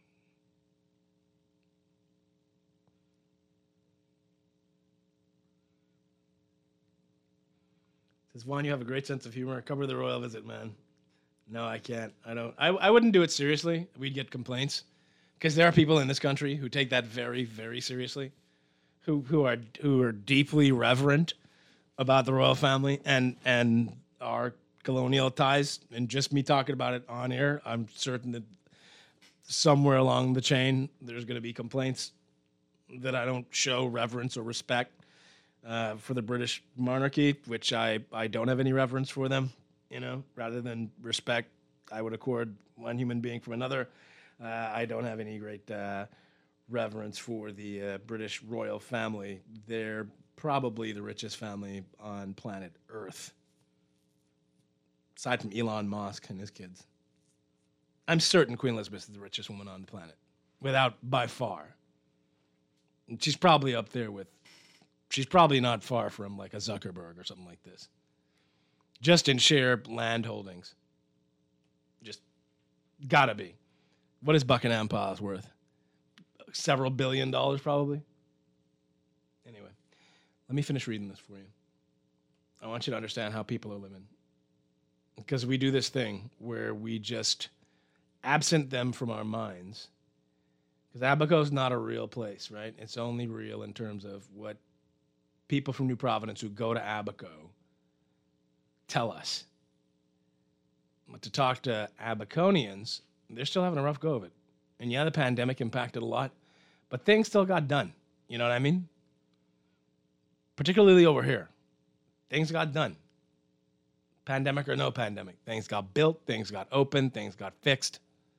Speaker 3: says, Juan, you have a great sense of humor. Cover the royal visit, man. No, I can't. I don't. I, I wouldn't do it seriously. We'd get complaints because there are people in this country who take that very, very seriously, who who are who are deeply reverent about the royal family and and our colonial ties. And just me talking about it on air, I'm certain that somewhere along the chain there's going to be complaints that I don't show reverence or respect uh, for the British monarchy, which I I don't have any reverence for them. You know, rather than respect I would accord one human being from another, uh, I don't have any great uh, reverence for the uh, British royal family. They're probably the richest family on planet Earth, aside from Elon Musk and his kids. I'm certain Queen Elizabeth is the richest woman on the planet, without by far. And she's probably up there with, she's probably not far from like a Zuckerberg or something like this. Just in share land holdings. Just gotta be. What is Buckingham Palace worth? Several billion dollars, probably. Anyway, let me finish reading this for you. I want you to understand how people are living. Because we do this thing where we just absent them from our minds. Because Abaco is not a real place, right? It's only real in terms of what people from New Providence who go to Abaco tell us. But to talk to Abaconians, they're still having a rough go of it. And yeah, the pandemic impacted a lot, but things still got done. You know what I mean? Particularly over here. Things got done. Pandemic or no pandemic. Things got built, things got opened, things got fixed.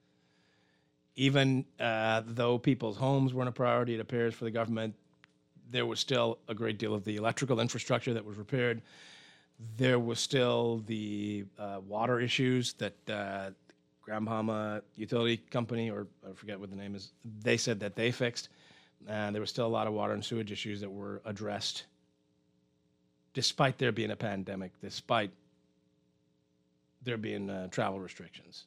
Speaker 3: Even uh, though people's homes weren't a priority, it appears, for the government, there was still a great deal of the electrical infrastructure that was repaired. There was still the uh, water issues that uh, Grand Bahama Utility Company, or I forget what the name is, they said that they fixed. And there was still a lot of water and sewage issues that were addressed despite there being a pandemic, despite there being uh, travel restrictions.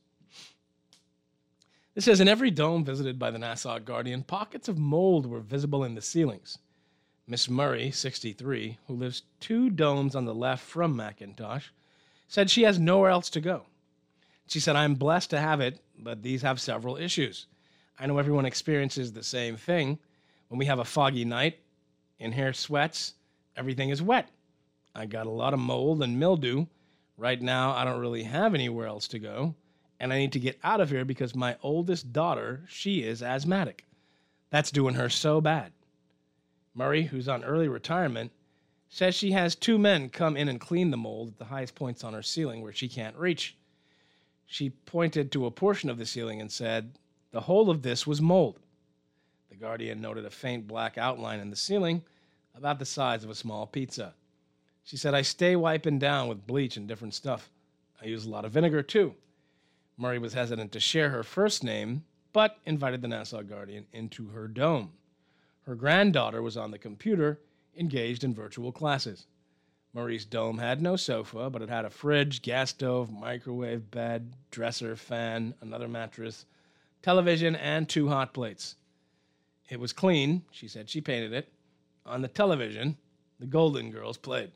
Speaker 3: It says, in every dome visited by the Nassau Guardian, pockets of mold were visible in the ceilings. Miss Murray, sixty-three, who lives two domes on the left from McIntosh, said she has nowhere else to go. She said, I'm blessed to have it, but these have several issues. I know everyone experiences the same thing. When we have a foggy night, in here sweats, everything is wet. I got a lot of mold and mildew. Right now, I don't really have anywhere else to go, and I need to get out of here because my oldest daughter, she is asthmatic. That's doing her so bad. Murray, who's on early retirement, says she has two men come in and clean the mold at the highest points on her ceiling where she can't reach. She pointed to a portion of the ceiling and said, the whole of this was mold. The Guardian noted a faint black outline in the ceiling about the size of a small pizza. She said, I stay wiping down with bleach and different stuff. I use a lot of vinegar, too. Murray was hesitant to share her first name, but invited the Nassau Guardian into her dome. Her granddaughter was on the computer, engaged in virtual classes. Murray's dome had no sofa, but it had a fridge, gas stove, microwave, bed, dresser, fan, another mattress, television, and two hot plates. It was clean. She said she painted it. On the television, the Golden Girls played.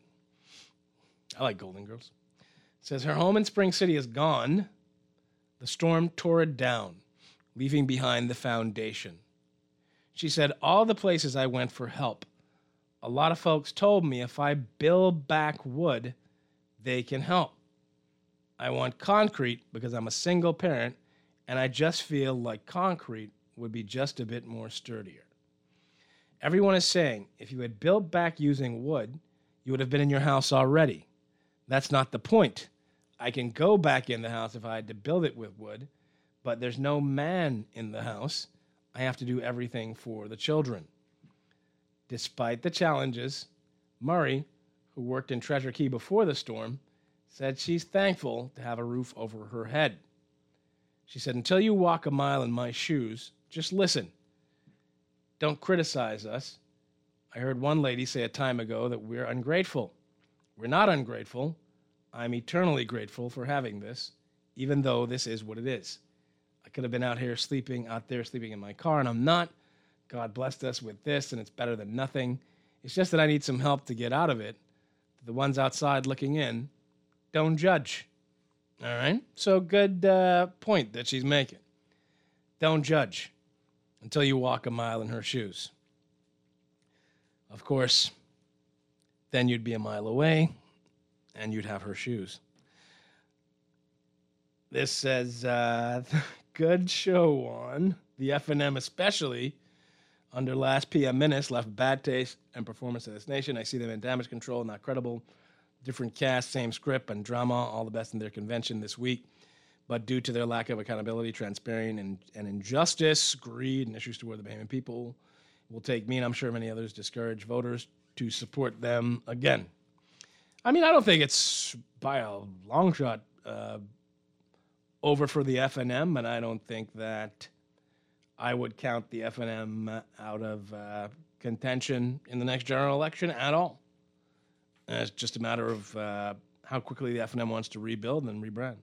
Speaker 3: I like Golden Girls. It says her home in Spring City is gone. The storm tore it down, leaving behind the foundation. She said, all the places I went for help, a lot of folks told me if I build back wood, they can help. I want concrete because I'm a single parent, and I just feel like concrete would be just a bit more sturdier. Everyone is saying if you had built back using wood, you would have been in your house already. That's not the point. I can go back in the house if I had to build it with wood, but there's no man in the house. I have to do everything for the children. Despite the challenges, Murray, who worked in Treasure Key before the storm, said she's thankful to have a roof over her head. She said, until you walk a mile in my shoes, just listen. Don't criticize us. I heard one lady say a time ago that we're ungrateful. We're not ungrateful. I'm eternally grateful for having this, even though this is what it is. I could have been out here sleeping, out there sleeping in my car, and I'm not. God blessed us with this, and it's better than nothing. It's just that I need some help to get out of it. The ones outside looking in, don't judge. All right? So good uh, point that she's making. Don't judge until you walk a mile in her shoes. Of course, then you'd be a mile away, and you'd have her shoes. This says, uh, good show on. The F and M especially, under last P M Minutes, left bad taste and performance of this nation. I see them in Damage Control, not credible. Different cast, same script, and drama, all the best in their convention this week. But due to their lack of accountability, transparency, and, and injustice, greed, and issues toward the Bahamian people, it will take me, and I'm sure many others, discourage voters to support them again. I mean, I don't think it's by a long shot uh, over for the F and M, and I don't think that I would count the F and M out of uh, contention in the next general election at all. And it's just a matter of uh, how quickly the F and M wants to rebuild and rebrand.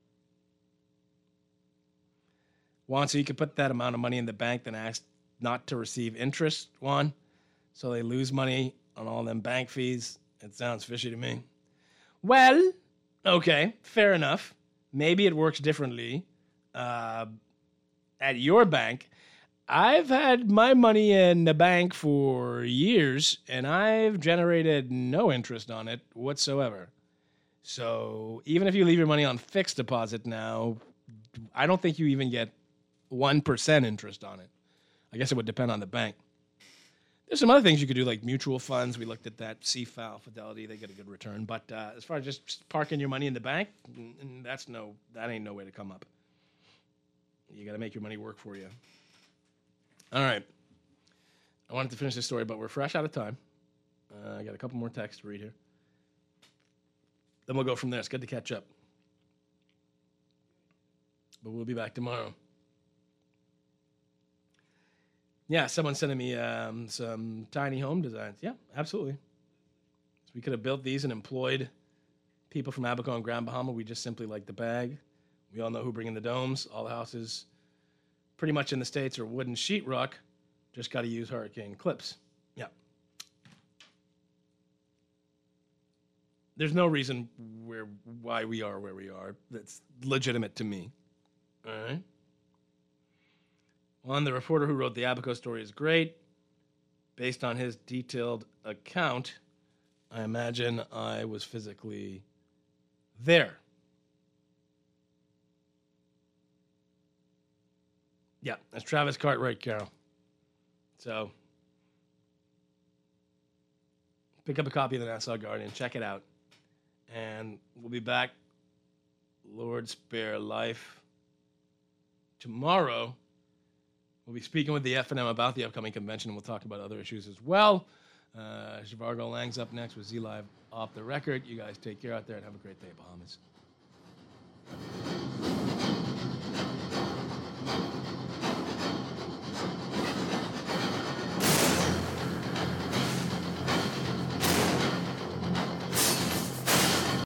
Speaker 3: Juan, so you could put that amount of money in the bank, then ask not to receive interest, Juan, so they lose money on all them bank fees. It sounds fishy to me. Well, okay, fair enough. Maybe it works differently uh, at your bank. I've had my money in the bank for years, and I've generated no interest on it whatsoever. So even if you leave your money on fixed deposit now, I don't think you even get one percent interest on it. I guess it would depend on the bank. There's some other things you could do, like mutual funds. We looked at that. C F A L, Fidelity, they get a good return. But uh, as far as just parking your money in the bank, that's no, that ain't no way to come up. You got to make your money work for you. All right. I wanted to finish this story, but we're fresh out of time. Uh, I got a couple more texts to read here. then we'll go from there. It's good to catch up. But we'll be back tomorrow. Yeah, someone's sending me um, some tiny home designs. Yeah, absolutely. So we could have built these and employed people from Abaco and Grand Bahama. We just simply like the bag. We all know who bring in the domes. All the houses pretty much in the States are wooden sheetrock. Just got to use hurricane clips. Yeah. There's no reason where why we are where we are. That's legitimate to me. All right. One, the reporter who wrote the Abaco story is great. Based on his detailed account, I imagine I was physically there. Yeah, that's Travis Cartwright, Carol. So, pick up a copy of the Nassau Guardian, check it out. And we'll be back, Lord spare life, tomorrow. We'll be speaking with the F and M about the upcoming convention, and we'll talk about other issues as well. Uh, Zhivargo Lang's up next with Z Live Off the Record. You guys take care out there and have a great day, Bahamas.